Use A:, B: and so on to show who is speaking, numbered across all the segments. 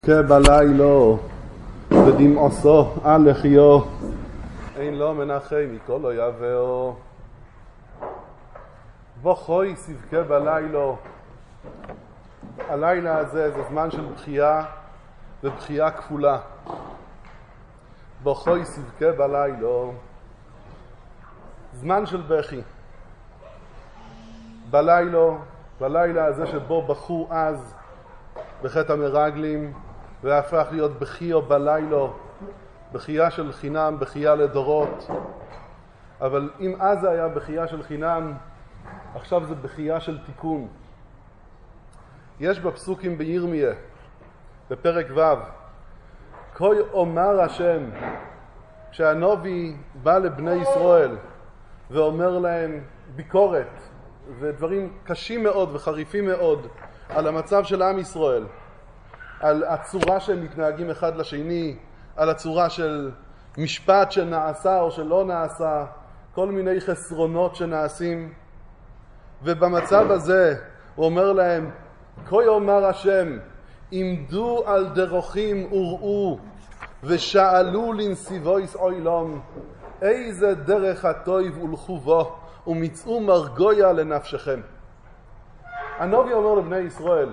A: כבלילו ודמעוסו על לחיו אין לו מנחם מכל לא יבאו וכוי סבכה בלילו. הלילה הזה זה זמן של בחייה ובחייה כפולה. וכוי סבכה בלילו, זמן של בכי. בלילה הזה שבו בכו אז בחטא המרגלים והפך להיות בחיו בלילו, בחייה של חינם, בחייה לדורות. אבל אם אז זה היה בחייה של חינם, עכשיו זה בחייה של תיקון. יש בפסוקים בירמיה בפרק ו', כה אומר השם, כשהנביא בא לבני ישראל ואומר להם ביקורת ודברים קשים מאוד וחריפים מאוד על המצב של עם ישראל, על הצורה שהם מתנהגים אחד לשני, על הצורה של משפט שנעשה או שלא נעשה, כל מיני חסרונות שנעשים. ובמצב הזה הוא אומר להם, כה אומר השם, עמדו על דרכים וראו ושאלו לנסיבויס עולם, איזה דרך הטוב ולכו בו ומצאו מרגויה לנפשכם. הנביא אומר לבני ישראל,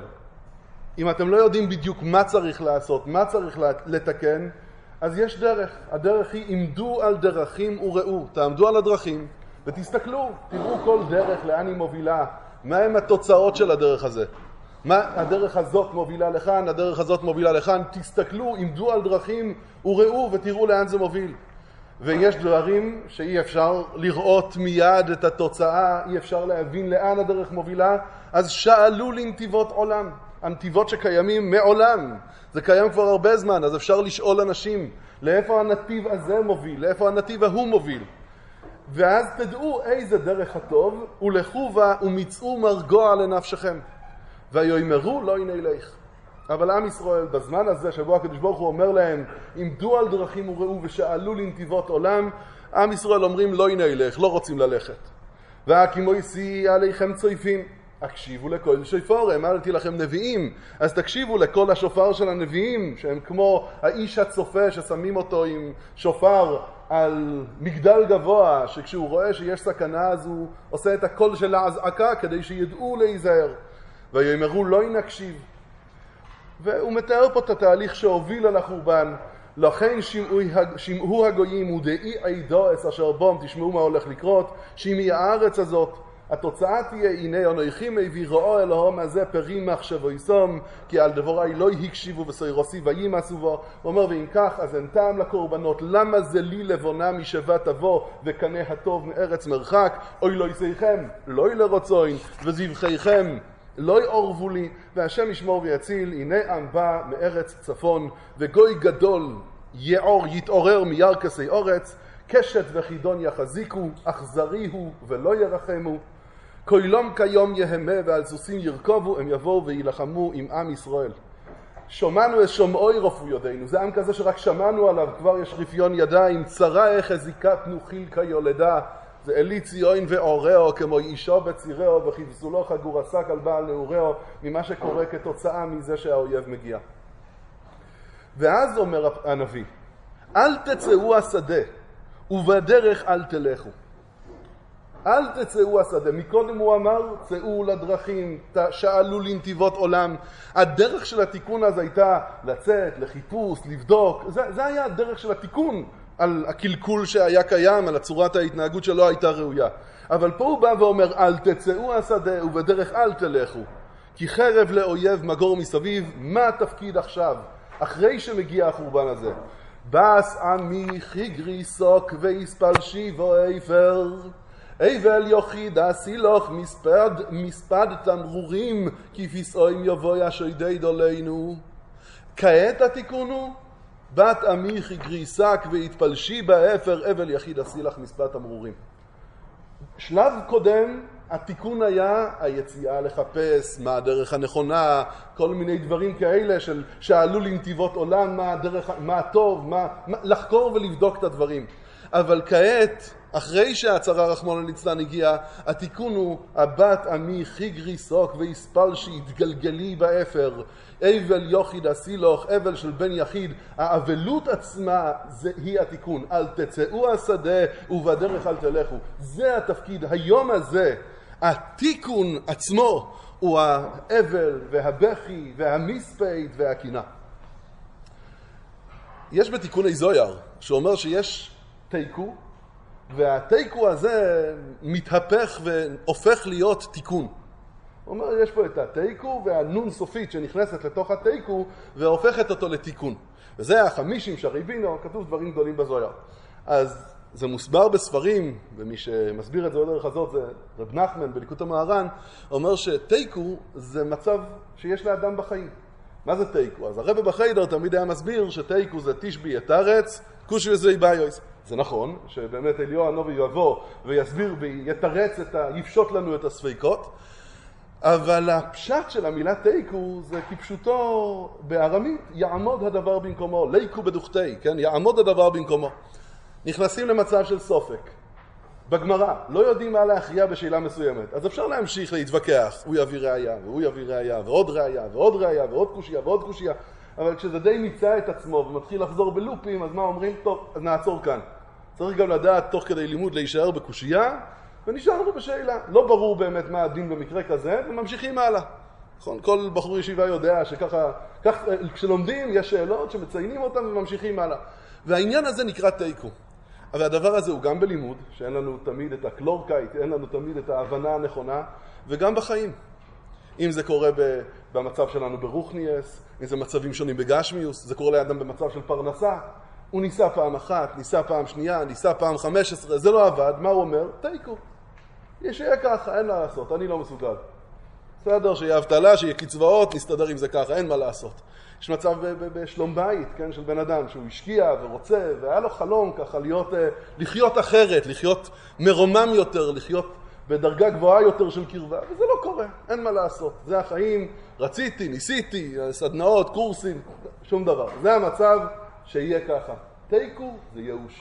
A: אם אתם לא יודעים בדיוק מה צריך לעשות, מה צריך לתקן, אז יש דרך. הדרך היא עמדו על דרכים וראו. תעמדו על הדרכים ותסתכלו, תראו כל דרך לאן היא מובילה, מהם התוצאות של הדרך הזה. מה הדרך הזאת מובילה לכאן, הדרך הזאת מובילה לכאן. תסתכלו, עמדו על דרכים וראו ותראו לאן זה מוביל. ויש דברים שאי אפשר לראות מיד את התוצאה, אי אפשר להבין לאן הדרך מובילה, אז שאלו לנתיבות עולם. הנתיבות שקיימים מעולם, זה קיים כבר הרבה זמן, אז אפשר לשאול אנשים לאיפה הנתיב הזה מוביל, לאיפה הנתיב ההוא מוביל. ואז תדעו איזה דרך הטוב, ולכו בה ומצאו מרגוע לנפשכם. ויאמרו לא נלך. אבל עם ישראל בזמן הזה שבו הקדוש ברוך הוא אומר להם עמדו על דרכים וראו ושאלו לנתיבות עולם, עם ישראל אומרים לא נלך, לא רוצים ללכת. והקימויסי עליכם צויפים, הקשיבו לכל שופר, אמרתי לכם נביאים, אז תקשיבו לכל השופר של הנביאים, שהם כמו האיש הצופה ששמים אותו עם שופר על מגדל גבוה, שכשהוא רואה שיש סכנה אז הוא עושה את הקול של האזעקה כדי שידעו להיזהר. ויאמרו לא נקשיב. והוא מתאר פה את התהליך שהוביל על החורבן. לכן שמעו הגויים ודעי עדו את אשר בום, תשמעו מה הולך לקרות, שמי הארץ הזאת, התוצאה תהיה הנה אנוכי מביא רואו אלוהים הזה פרי מחשבו יסום, כי על דבורי לא הקשיבו וסוירוסי וימאסו בו. הוא אומר ואם כך אז אין טעם לקורבנות, למה זה לי לבונה משבט תבוא וקנה הטוב מארץ מרחק, אוי לא יסייכם לא לרצוין וזבחיכם לא יעורבו לי, והשם ישמור ויציל. הנה עם בא מארץ צפון וגוי גדול יתעורר מירכסי אורץ, קשת וחידון יחזיקו, אכזרי הוא ולא ירחמו, כוילום כיום יהמה ועל סוסים ירכובו, הם יבואו וילחמו עם עם ישראל. שומענו את שומעוי רפו ידינו, זה עם כזה שרק שמענו עליו כבר יש רפיון ידיים, צרה חזיקת נוחיל כיולדה, זה אלי ציון ועורהו כמו אישו בצירהו וכבשו לו חגור עסק על בעל נעורהו, ממה שקורה כתוצאה מזה שהאויב מגיע. ואז אומר הנביא, אל תצאו השדה ובדרך אל תלכו. אל תצאו השדה. מקודם הוא אמר צאו לדרכים, שאלו לנתיבות עולם. הדרך של התיקון אז הייתה לצאת לחיפוש, לבדוק. זה היה הדרך של התיקון על הקלקול שהיה קיים, על הצורת ההתנהגות שלא הייתה ראויה. אבל פה הוא בא ואומר אל תצאו השדה ובדרך אל תלכו, כי חרב לאויב מגור מסביב. מה התפקיד עכשיו אחרי שמגיע החורבן הזה? בס עמי חיגרי סוק ויספלשי ואיפר, איבל יוחיד הסילוך מספד תמרורים, כפיסוים יבוא ישוידי דולנו. כעת התיקון הוא בת עמי חיגרי סק והתפלשי באפר, אבל יחיד הסילך מספד תמרורים. שלב קודם התיקון היה היציאה לחפש מה הדרך הנכונה, כל מיני דברים כאלה של שאלו לנתיבות עולם מה הדרך, מה הטוב, לחקור ולבדוק את הדברים. אבל כעת, אחרי שהצרה רחמנא ליצלן הגיע, התיקון הוא הבת עמי חיגרי סוק ויספל שהתגלגלי באפר, אבל יוחיד הסילוך, אבל של בן יחיד. האבלות עצמה היא התיקון. אל תצאו השדה ובדרך אל תלכו. זה התפקיד. היום הזה, התיקון עצמו הוא האבל והבכי והמספד והקינה. יש בתיקוני זויר שאומר שיש תיקו, והתיקו הזה מתהפך והופך להיות תיקון. הוא אומר, יש פה את התיקו והנון סופית שנכנסת לתוך התיקו והופכת אותו לתיקון. וזה החמישים שריבינו, כתוב דברים גדולים בזויר. אז זה מוסבר בספרים, ומי שמסביר את זה בדרך הזאת זה רב נחמן בליקוט המהר"ן, אומר שתיקו זה מצב שיש לאדם בחיים. מה זה תיקו? אז הרב בחיידר תמיד היה מסביר שתיקו זה תשבי את ארץ, כושי וזוי ביוס. זה נכון, שבאמת אליהו הנביא יבוא ויסביר ויתרץ יפשוט לנו את הספיקות, אבל הפשט של המילה תיקו זה כפשוטו בארמית, יעמוד הדבר במקומו, ליקו בדוכתי, כן? יעמוד הדבר במקומו. נכנסים למצב של סופק. בגמרא, לא יודעים מה להכריע בשאלה מסוימת, אז אפשר להמשיך להתווכח, הוא יביא ראיה, והוא יביא ראיה, ועוד ראיה, ועוד ראיה, ועוד קושיה, ועוד קושיה, אבל כשזה די מיצה את עצמו ומתחיל לחזור בלופים, אז מה אומרים? טוב, אז נעצור כאן. צריך גם לדעת תוך כדי לימוד להישאר בקושיה, ונשארנו בשאלה. לא ברור באמת מה הדין במקרה כזה, וממשיכים הלאה. נכון? כל בחור ישיבה יודע שככה, כשלומדים יש שאלות שמציינים אותם וממשיכים הלאה. והעניין הזה נקרא תיקו. אבל הדבר הזה הוא גם בלימוד, שאין לנו תמיד את הקלורקייט, אין לנו תמיד את ההבנה הנכונה, וגם בחיים. אם זה קורה במצב שלנו ברוחניאס, אם זה מצבים שונים בגשמיוס, זה קורה לאדם במצב של פרנסה, הוא ניסה פעם אחת, ניסה פעם שנייה, ניסה פעם 15, זה לא עבד, מה הוא אומר? תיקו. שיהיה ככה, אין מה לעשות, אני לא מסוגל. בסדר, שיהיה אבטלה, שיהיה קצבאות, נסתדר עם זה ככה, אין מה לעשות. יש מצב בשלום בית, כן, של בן אדם, שהוא השקיע ורוצה, והיה לו חלום ככה לחיות אחרת, לחיות מרומם יותר, לחיות בדרגה גבוהה יותר של קרבה, וזה לא קורה, אין מה לעשות. זה החיים, רציתי, ניסיתי, סדנאות, קורסים, שום דבר. זה המצב שיהיה ככה. תיקו זה ייאוש.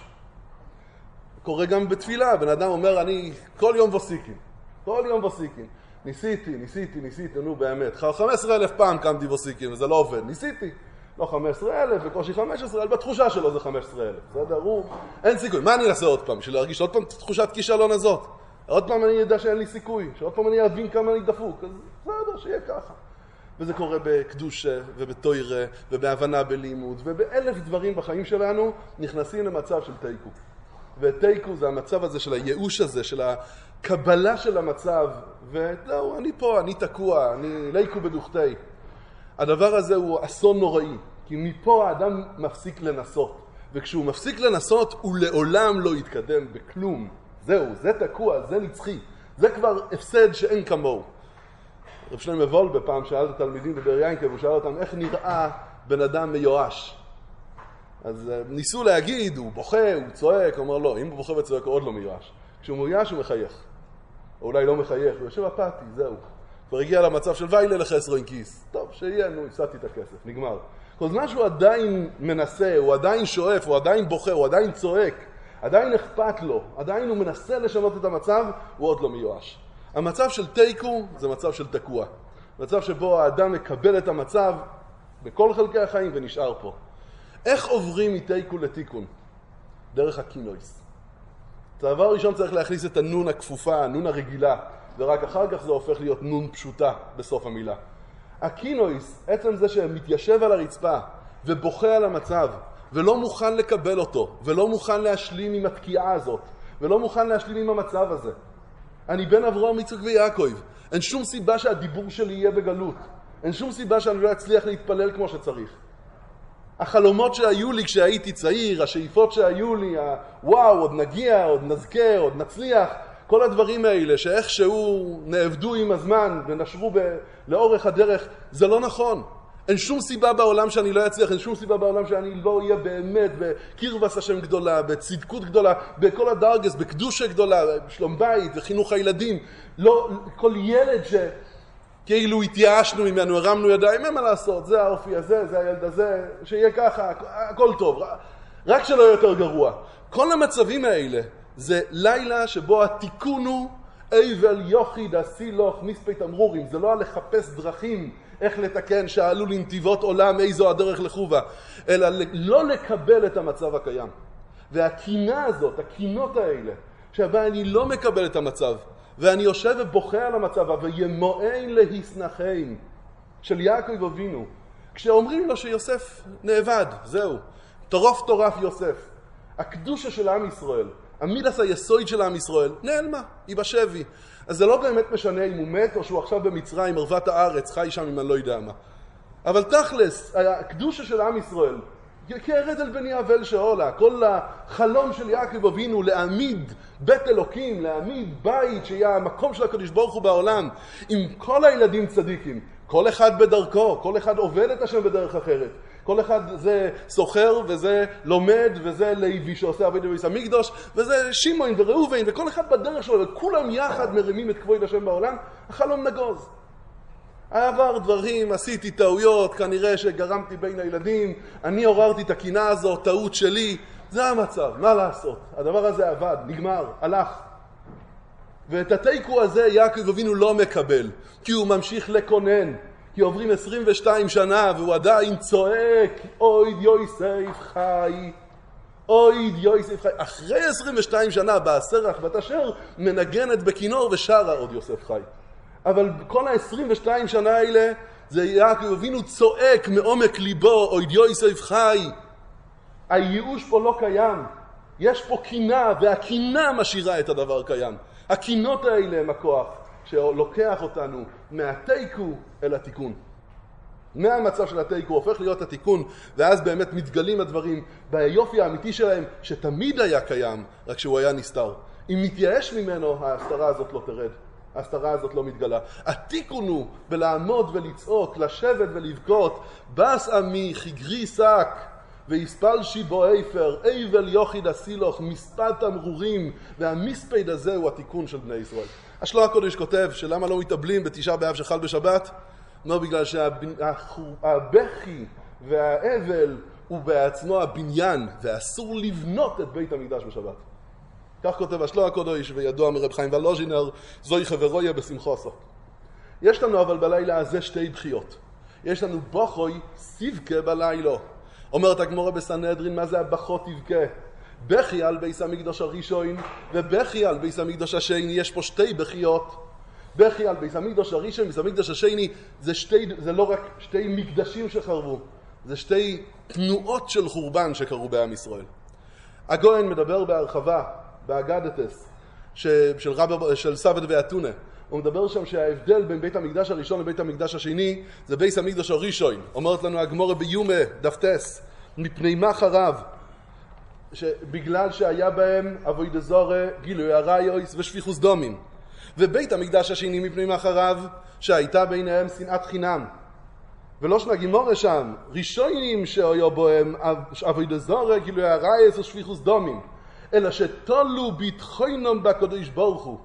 A: קורה גם בתפילה, בן אדם אומר, אני כל יום וסיקים, כל יום וסיקים. ניסיתי, נו באמת. 15,000 פעם קמתי וסיקים, וזה לא עובד. ניסיתי. לא 15,000, בקושי 15,000, אבל בתחושה שלו זה 15,000. בסדר? אין סיכוי. מה אני אעשה עוד פעם? בשביל להרגיש עוד פעם תחושת כישלון הזאת? עוד פעם אני יודע שאין לי סיכוי, שעוד פעם אני אבין כמה אני דפוק. אז בסדר, שיהיה ככה. וזה קורה בקדושה ובתוירה ובהבנה בלימוד ובאלף דברים בחיים שלנו נכנסים למצב של תיקו. ותיקו זה המצב הזה של הייאוש הזה, של הקבלה של המצב, וזהו, אני פה, אני תקוע, אני ליקו בדוכתי. הדבר הזה הוא אסון נוראי, כי מפה האדם מפסיק לנסות, וכשהוא מפסיק לנסות הוא לעולם לא יתקדם בכלום. זהו, זה תקוע, זה נצחי, זה כבר הפסד שאין כמוהו. רב שלמה וולבה פעם שאל את התלמידים בבר יינקב, הוא שאל אותם איך נראה בן אדם מיואש. אז ניסו להגיד, הוא בוכה, הוא צועק, הוא אומר לא, אם הוא בוכה וצועק הוא עוד לא מיואש. כשהוא מיואש הוא מחייך. או אולי לא מחייך, הוא יושב אפתי, זהו. כבר הגיע למצב של ויילה לחסרו עם כיס. טוב, שיהיה, נו, הפסדתי את הכסף, נגמר. כל זמן שהוא עדיין מנסה, הוא עדיין שואף, הוא עדיין בוכה, הוא עדיין צועק, עדיין אכפת לו, עדיין הוא מנסה לשנות את המצב, הוא עוד לא מיואש. המצב של תיקו זה מצב של תקוע. מצב שבו האדם מקבל את המצב בכל חלקי החיים ונשאר פה. איך עוברים מתיקו לתיקון? דרך הקינויס. הדבר ראשון צריך להכניס את הנון הכפופה, הנון הרגילה, ורק אחר כך זה הופך להיות נון פשוטה בסוף המילה. הקינויס, עצם זה שמתיישב על הרצפה ובוכה על המצב, ולא מוכן לקבל אותו, ולא מוכן להשלים עם התקיעה הזאת, ולא מוכן להשלים עם המצב הזה. אני בן אברהם, יצחק ויעקב. אין שום סיבה שהדיבור שלי יהיה בגלות. אין שום סיבה שאני לא אצליח להתפלל כמו שצריך. החלומות שהיו לי כשהייתי צעיר, השאיפות שהיו לי, וואו, עוד נגיע, עוד נזכה, עוד נצליח, כל הדברים האלה שאיכשהו נעבדו עם הזמן ונשרו לאורך הדרך, זה לא נכון. אין שום סיבה בעולם שאני לא אצליח, אין שום סיבה בעולם שאני לא אהיה באמת בקרבס השם גדולה, בצדקות גדולה, בכל הדרגס, בקדושה גדולה, בשלום בית וחינוך הילדים. לא, כל ילד שכאילו התייאשנו ממנו, הרמנו ידיים, אין מה לעשות, זה האופי הזה, זה הילד הזה, שיהיה ככה, הכל טוב. רק שלא יותר גרוע. כל המצבים האלה זה לילה שבו התיקון הוא אבל יוחיד הסילוך מספי תמרורים. זה לא לחפש דרכים איך לתקן שעלו לנתיבות עולם איזו הדרך לחובה, אלא לא לקבל את המצב הקיים. והקינה הזאת, הקינות האלה, שבה אני לא מקבל את המצב, ואני יושב ובוכה על המצב, וימואין להסנחם של יעקב אבינו, כשאומרים לו שיוסף נאבד, זהו, טורף יוסף. הקדושה של עם ישראל, המידס היסוד של עם ישראל, נעלמה, היא בשבי. אז זה לא באמת משנה אם הוא מת, או שהוא עכשיו במצרים, ערבת הארץ, חי שם אם אני לא יודע מה. אבל תכלס, הקדושה של עם ישראל, כירד אל בני אבל שאולה, כל החלום של יעקב אבינו להעמיד בית אלוקים, להעמיד בית שיהיה המקום של הקדוש ברוך הוא בעולם, עם כל הילדים צדיקים, כל אחד בדרכו, כל אחד עובד את השם בדרך אחרת. כל אחד זה סוחר וזה לומד וזה לוי שעושה עבודת בבית המקדש וזה שמעון וראובן וכל אחד בדרך שלו וכולם יחד מרימים את כבוד השם בעולם. החלום נגוז. עבר דברים, עשיתי טעויות, כנראה שגרמתי בין הילדים, אני עוררתי את הקינה הזו, טעות שלי. זה המצב, מה לעשות? הדבר הזה עבד, נגמר, הלך. ואת התיקו הזה יעקב אבינו לא מקבל, כי הוא ממשיך לקונן. כי עוברים 22 שנה והוא עדיין צועק, אויד יוסף חי, אויד יוסף חי. אחרי 22 שנה בסרח בת אשר מנגנת בכינור ושרה עוד יוסף חי. אבל כל ה-22 שנה האלה זה יעקב אבינו צועק מעומק ליבו, אויד יוסף חי. הייאוש פה לא קיים. יש פה קינה, והקינה משאירה את הדבר קיים. הקינות האלה הם הכוח שלוקח אותנו מהתיקו אל התיקון. מהמצב של התיקו הופך להיות התיקון, ואז באמת מתגלים הדברים ביופי האמיתי שלהם, שתמיד היה קיים, רק שהוא היה נסתר. אם נתייאש ממנו, ההסתרה הזאת לא תרד. ההסתרה הזאת לא מתגלה. התיקון הוא בלעמוד ולצעוק, לשבת ולבכות, בס עמי חגרי שק, ויספל שיבו איפר, אבל יוחיד הסילוך, מספד תמרורים, והמספד הזה הוא התיקון של בני ישראל. השלוח הקודש כותב שלמה לא מתאבלים בתשעה באב שחל בשבת? לא, בגלל שהבכי והאבל הוא בעצמו הבניין, ואסור לבנות את בית המקדש בשבת. כך כותב השלוח הקודש, וידוע מרב חיים ולוז'ינר, זוהי חברויה בשמחוסו. יש לנו אבל בלילה הזה שתי בחיות. יש לנו בוכוי סיבכה בלילו. אומרת הגמורה בסנהדרין, מה זה הבכות תבכה? בכי על בית המקדש הראשון ובכי על בית המקדש השני. יש פה שתי בכיות. בכי על בית המקדש הראשון, בית המקדש השני, זה לא רק שתי מקדשים שחרבו, זה שתי תנועות של חורבן שקרו בעם ישראל. הגויין מדבר בהרחבה, באגדתס, של סבד ואתונה. הוא מדבר שם שההבדל בין בית המקדש הראשון לבית המקדש השני, זה בית המקדש הראשון. אומרת לנו הגמורה ביומה, דפטס, מפני מה חרב? בגלל שהיה בהם עבודת זרה, גילוי עריות ושפיכות דמים. ובית המקדש השני מפני מה חרב? שהייתה ביניהם שנאת חינם. ולא שנגמור שם, ראשונים שהיו בהם עבודת זרה, גילוי עריות ושפיכות דמים. אלא שתולו ביטחונם בקדוש ברוך הוא.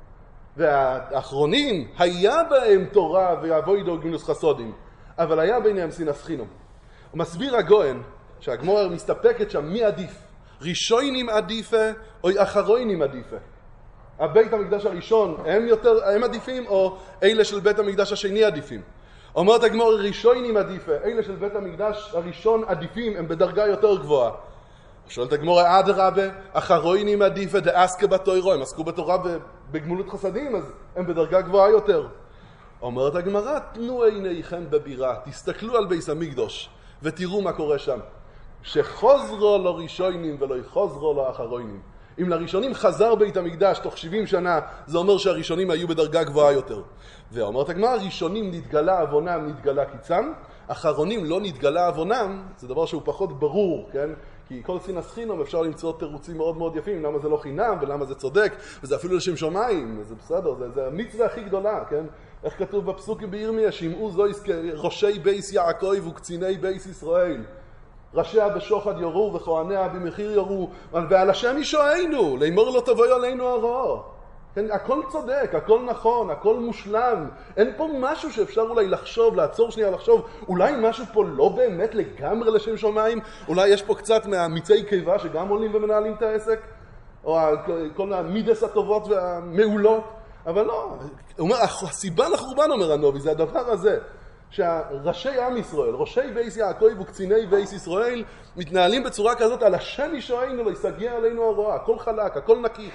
A: והאחרונים היה בהם תורה ועבודה וגמילות חסדים, אבל היה ביניהם שנאת חינם. מסביר הגויין שהגמרא מסתפקת שם מי עדיף, ראשונים עדיפה או אחרונים עדיפה. הבית המקדש הראשון הם עדיפים או אלה של בית המקדש השני עדיפים? אומרת הגמרא ראשונים עדיפה, אלה של בית המקדש הראשון עדיפים, הם בדרגה יותר גבוהה. שואלת הגמרא אדרבה, אחרונים עדיפה דעסקה בתורה, הם עסקו בתורה בגמילות חסדים, אז הם בדרגה גבוהה יותר. אומרת הגמרא, תנו עיניכם בבירה, תסתכלו על בית המקדש ותראו מה קורה שם. שחוזרו לראשונים ולא חוזרו לאחרונים. אם לראשונים חזר בית המקדש תוך 70 שנה, זה אומר שהראשונים היו בדרגה גבוהה יותר. ואומרת הגמרא, ראשונים נתגלה עוונם, נתגלה קיצם, אחרונים לא נתגלה עוונם, זה דבר שהוא פחות ברור, כן? כי כל שנאת חינם אפשר למצוא תירוצים מאוד מאוד יפים, למה זה לא חינם ולמה זה צודק, וזה אפילו לשם שמיים, זה בסדר, זה המצווה הכי גדולה, כן? איך כתוב בפסוקים בירמיה, שמעו זויס כראשי בייס יעקב וקציני בייס ישראל. ראשיה בשוחד יורו וכהניה במחיר יורו, ועל השם ישוענו, לאמור לא תבואי עלינו הרע. כן, הכל צודק, הכל נכון, הכל מושלם. אין פה משהו שאפשר אולי לחשוב, לעצור שנייה לחשוב, אולי משהו פה לא באמת לגמרי לשם שמיים, אולי יש פה קצת מהמיצי קיבה שגם עולים ומנהלים את העסק, או כל המידס הטובות והמעולות, אבל לא. הוא אומר, הסיבה לחורבן, אומר הנובי, זה הדבר הזה, שהראשי עם ישראל, ראשי בייס יעקב וקציני בייס ישראל, מתנהלים בצורה כזאת, על השם ישוענו לא יסגר עלינו הרוע, הכל חלק, הכל נקי.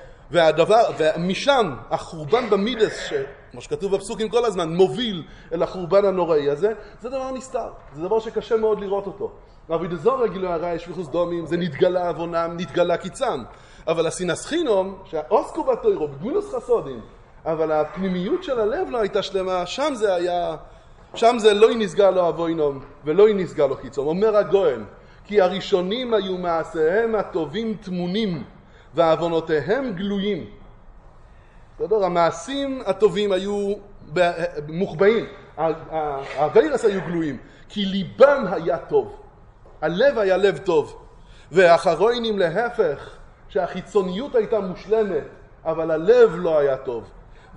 A: ומשם החורבן במידס, כמו שכתוב בפסוקים כל הזמן, מוביל אל החורבן הנוראי הזה, זה דבר נסתר, זה דבר שקשה מאוד לראות אותו. אבידזור גילוי הרע שפיכות דמים, זה נתגלה עוונם, נתגלה קיצם. אבל הסינס חינום, שהעוסקו בתוירו, בגמילוס חסודים, אבל הפנימיות של הלב לא הייתה שלמה, שם זה לא ינסגע לו אבוינום ולא ינסגע לו קיצום. אומר הגויין, כי הראשונים היו מעשיהם הטובים תמונים, ועוונותיהם גלויים. בסדר? המעשים הטובים היו מוחבאים, הווירס היו גלויים, כי ליבם היה טוב, הלב היה לב טוב, ואחרונים להפך, שהחיצוניות הייתה מושלמת, אבל הלב לא היה טוב.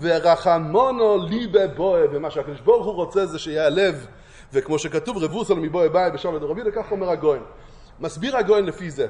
A: ורחמונו ליבה בואה, ומה שהקדוש ברוך הוא רוצה זה שיהיה הלב, וכמו שכתוב רבוסו מבואה באי בשם לדרבי, וכך אומר הגויין. מסביר הגויין לפי זה.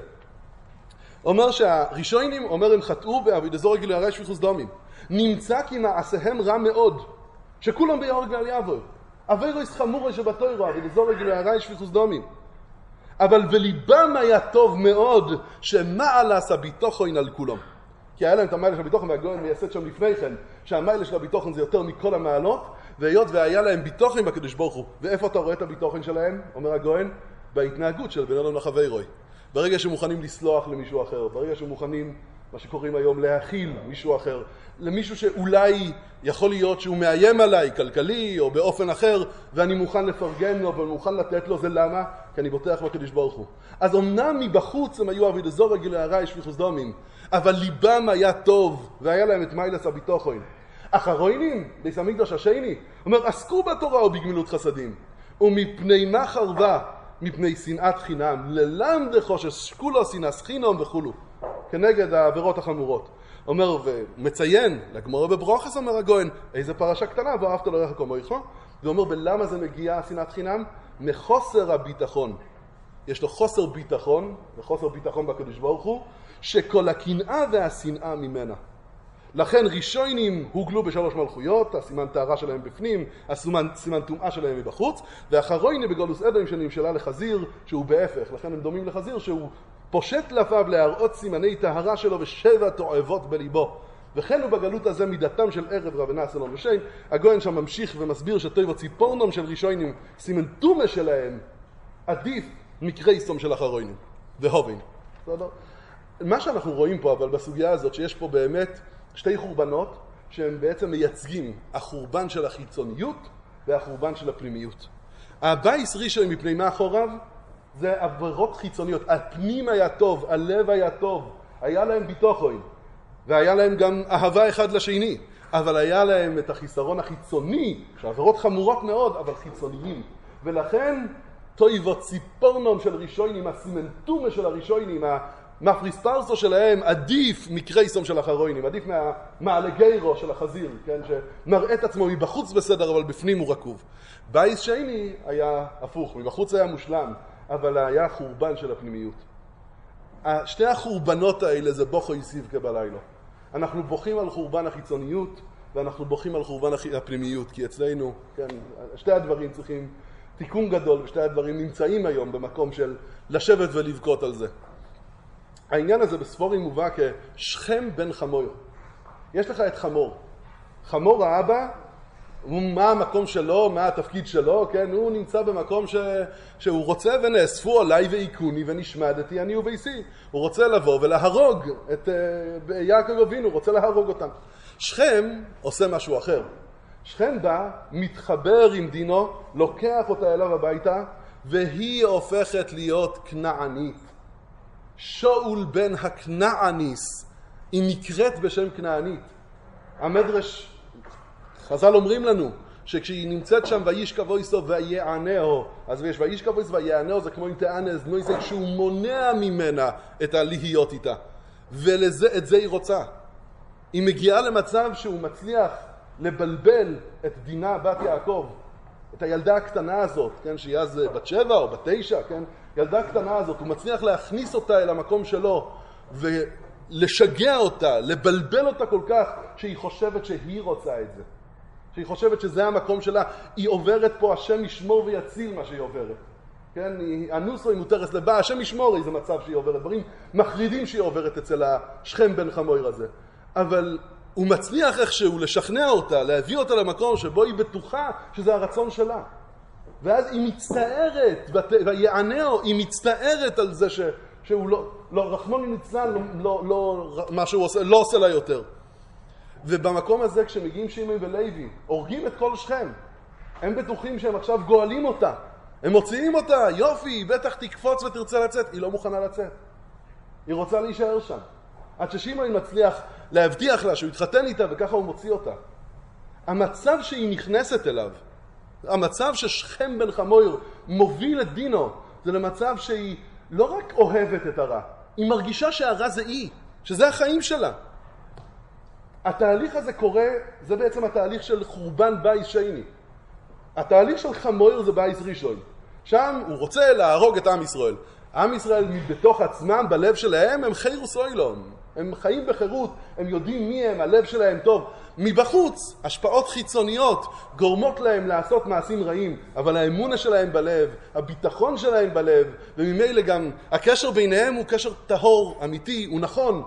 A: אומר שהראשונים, אומר הם חטאו באבידזור גילוי הרע שפיכות דמים. נמצא כי מעשיהם רע מאוד, שכולם ביהורג ועל יעבור. אבירוס חמורו שבתוירו, אבידזור גילוי הרע שפיכות דמים. אבל בליבם היה טוב מאוד, שמעלס הביטוחון על כולם. כי היה להם את המעלה של הביטוחון, והגויין מייסד שם לפני כן, שהמעלה של הביטוחון זה יותר מכל המעלות, והיות והיה להם ביטוחון בקדוש ברוך הוא. ואיפה אתה רואה את הביטוחון שלהם? אומר הגויין, בהתנהגות של בן אדם לחברוי. ברגע שמוכנים לסלוח למישהו אחר, ברגע שמוכנים, מה שקוראים היום, להכיל מישהו אחר, למישהו שאולי יכול להיות שהוא מאיים עליי, כלכלי או באופן אחר, ואני מוכן לפרגן לו ומוכן לתת לו, זה למה? כי אני בוטח בקדוש ברוך הוא. אז אמנם מבחוץ הם היו אבידזור גילוי הרע שפיכות דמים, אבל ליבם היה טוב, והיה להם את מיילס הביטוחון. אחרונים, בית המקדש השני, אומר, עסקו בתורה ובגמילות חסדים, ומפני מה חרבה? מפני שנאת חינם, ללמדכו ששקולו שנאת חינם וכולו, כנגד העבירות החמורות. אומר ומציין, לגמור בברוכס, אומר הגויין, איזה פרשה קטנה, ואהבת לא יחד כמוך. ואומר, בלמה זה מגיע שנאת חינם? מחוסר הביטחון. יש לו חוסר ביטחון, וחוסר ביטחון בקדוש ברוך הוא, שכל הקנאה והשנאה ממנה. לכן ראשונים הוגלו בשלוש מלכויות, הסימן טהרה שלהם בפנים, הסימן טומאה שלהם מבחוץ, ואחרונים בגולוס אדום שנמשלה לחזיר, שהוא בהפך, לכן הם דומים לחזיר, שהוא פושט לפיו להראות סימני טהרה שלו ושבע תועבות בליבו. וכן הוא בגלות הזה מידתם של ערב רבנה סלון ושיין, הגויין שם ממשיך ומסביר שטוב הציפורנום של ראשונים, סימן טומאה שלהם, עדיף מקרי סום של אחרונים, והובין. מה שאנחנו רואים פה אבל בסוגיה הזאת, שיש פה באמת שתי חורבנות שהם בעצם מייצגים החורבן של החיצוניות והחורבן של הפנימיות. הבייס ראשון מפני מאחוריו זה עבירות חיצוניות. הפנים היה טוב, הלב היה טוב, היה להם ביטוחון, והיה להם גם אהבה אחד לשני, אבל היה להם את החיסרון החיצוני, שעבירות חמורות מאוד, אבל חיצוניים. ולכן טויבות ציפורנום של ראשונים, הסימנטומה של הראשונים, מפריס פרסו שלהם עדיף מקרי סום של אחרונים, עדיף מהמעלגיירו של החזיר, כן? שמראה את עצמו מבחוץ בסדר, אבל בפנים הוא רקוב. בייס שני היה הפוך, מבחוץ היה מושלם, אבל היה חורבן של הפנימיות. שתי החורבנות האלה זה בוכו יסיב כבלילה. אנחנו בוכים על חורבן החיצוניות, ואנחנו בוכים על חורבן הפנימיות, כי אצלנו, כן, שתי הדברים צריכים תיקון גדול, ושתי הדברים נמצאים היום במקום של לשבת ולבכות על זה. העניין הזה בספורים מובא כשכם בן חמור. יש לך את חמור. חמור האבא, מה המקום שלו, מה התפקיד שלו, כן? הוא נמצא במקום שהוא רוצה ונאספו עליי ועיקוני ונשמדתי אני וביסי. הוא רוצה לבוא ולהרוג את יעקב אבינו, הוא רוצה להרוג אותם. שכם עושה משהו אחר. שכם בא, מתחבר עם דינו, לוקח אותה אליו הביתה, והיא הופכת להיות כנענית. שאול בן הכנעניס, היא נקראת בשם כנענית. המדרש, חז"ל אומרים לנו, שכשהיא נמצאת שם וישכב אויסו ויענהו, אז יש וישכב אויסו ויענהו, זה כמו אם תענז, זה שהוא מונע ממנה את הלהיות איתה. ואת זה היא רוצה. היא מגיעה למצב שהוא מצליח לבלבל את דינה בת יעקב, את הילדה הקטנה הזאת, כן, שהיא אז בת 7 או בת 9, כן, ילדה הקטנה הזאת, הוא מצליח להכניס אותה אל המקום שלו ולשגע אותה, לבלבל אותה כל כך שהיא חושבת שהיא רוצה את זה. שהיא חושבת שזה המקום שלה, היא עוברת פה, השם ישמור ויציל מה שהיא עוברת. כן, אנוסו היא מותרס לבא, השם ישמור איזה מצב שהיא עוברת, דברים מחרידים שהיא עוברת אצל השכם בן חמור הזה. אבל הוא מצליח איכשהו לשכנע אותה, להביא אותה למקום שבו היא בטוחה שזה הרצון שלה. ואז היא מצטערת, ויענהו, היא מצטערת על זה שהוא לא רחמון ניצל, מה שהוא עושה, לא עושה לה יותר. ובמקום הזה כשמגיעים שמעון ולוי, הורגים את כל שכם. הם בטוחים שהם עכשיו גואלים אותה. הם מוציאים אותה, יופי, בטח תקפוץ ותרצה לצאת. היא לא מוכנה לצאת. היא רוצה להישאר שם. עד ששמעון מצליח להבטיח לה שהוא יתחתן איתה וככה הוא מוציא אותה. המצב שהיא נכנסת אליו, המצב ששכם בן חמור מוביל את דינו, זה למצב שהיא לא רק אוהבת את הרע, היא מרגישה שהרע זה היא, שזה החיים שלה. התהליך הזה קורה, זה בעצם התהליך של חורבן בייס שני. התהליך של חמור זה בייס ראשון. שם הוא רוצה להרוג את עם ישראל. עם ישראל בתוך עצמם, בלב שלהם, הם חירוס אוילום. הם חיים בחירות, הם יודעים מי הם, הלב שלהם טוב. מבחוץ, השפעות חיצוניות גורמות להם לעשות מעשים רעים, אבל האמונה שלהם בלב, הביטחון שלהם בלב, וממילא גם הקשר ביניהם הוא קשר טהור, אמיתי, הוא נכון,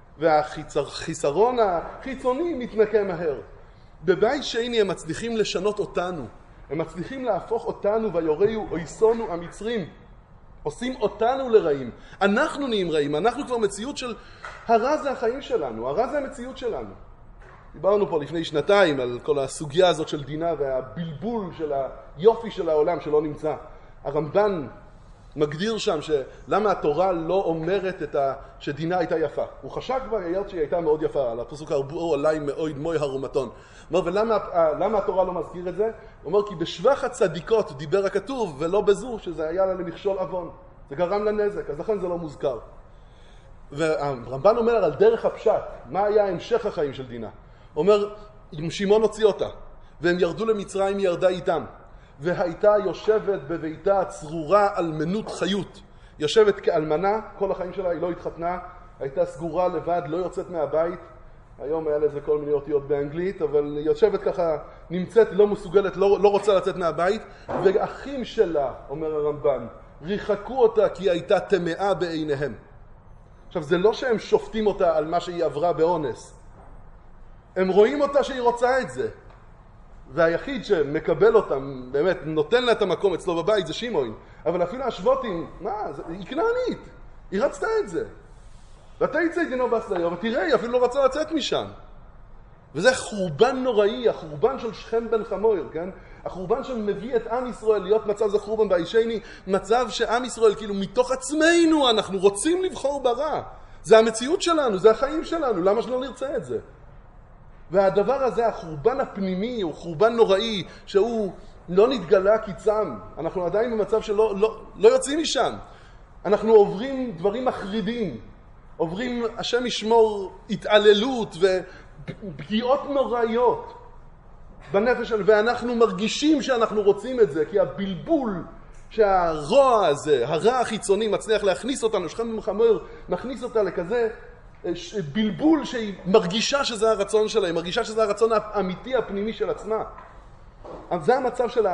A: והחיסרון החיצוני מתנקה מהר. בבית שני הם מצליחים לשנות אותנו, הם מצליחים להפוך אותנו ויוריו אויסונו המצרים, עושים אותנו לרעים, אנחנו נהיים רעים, אנחנו כבר מציאות של הרע זה החיים שלנו, הרע זה המציאות שלנו. דיברנו פה לפני שנתיים על כל הסוגיה הזאת של דינה והבלבול של היופי של העולם שלא נמצא. הרמב"ן מגדיר שם שלמה התורה לא אומרת שדינה הייתה יפה. הוא חשק בהיות שהיא הייתה מאוד יפה, על הפסוק הרבו עלי מאוד מוי הרומתון. אומר, ולמה התורה לא מזכיר את זה? הוא אומר, כי בשבח הצדיקות דיבר הכתוב, ולא בזו שזה היה לה למכשול אבון. זה גרם לנזק, אז לכן זה לא מוזכר. והרמב"ן אומר על דרך הפשט, מה היה המשך החיים של דינה? הוא אומר, שמעון הוציא אותה, והם ירדו למצרים, היא ירדה איתם. והייתה יושבת בביתה צרורה אלמנות חיות. יושבת כאלמנה, כל החיים שלה, היא לא התחתנה, הייתה סגורה לבד, לא יוצאת מהבית. היום היה לזה כל מיני אותיות באנגלית, אבל יושבת ככה, נמצאת, לא מסוגלת, לא רוצה לצאת מהבית. ואחים שלה, אומר הרמב"ן, ריחקו אותה כי הייתה טמאה בעיניהם. עכשיו, זה לא שהם שופטים אותה על מה שהיא עברה באונס. הם רואים אותה שהיא רוצה את זה. והיחיד שמקבל אותם, באמת, נותן לה את המקום אצלו בבית, זה שמעון. אבל אפילו השבוטים, היא כנענית. היא רצתה את זה. ותצא דינו בסליו, ותראה, היא אפילו לא רצה לצאת משם. וזה חורבן נוראי, החורבן של שכם בן חמור, כן? החורבן שמביא את עם ישראל להיות מצב זה חורבן באישני, מצב שעם ישראל, כאילו מתוך עצמנו, אנחנו רוצים לבחור ברע. זה המציאות שלנו, זה החיים שלנו, למה שלא נרצה את זה? והדבר הזה, החורבן הפנימי, הוא חורבן נוראי, שהוא לא נתגלה קיצם. אנחנו עדיין במצב שלא לא יוצאים משם. אנחנו עוברים דברים מחרידים. עוברים, השם ישמור, התעללות ופגיעות נוראיות בנפש שלנו. ואנחנו מרגישים שאנחנו רוצים את זה, כי הבלבול שהרוע הזה, הרע החיצוני, מצליח להכניס אותנו, שכם חמור, מכניס אותה לכזה בלבול שהיא מרגישה שזה הרצון שלה, היא מרגישה שזה הרצון האמיתי הפנימי של עצמה. אז זה המצב של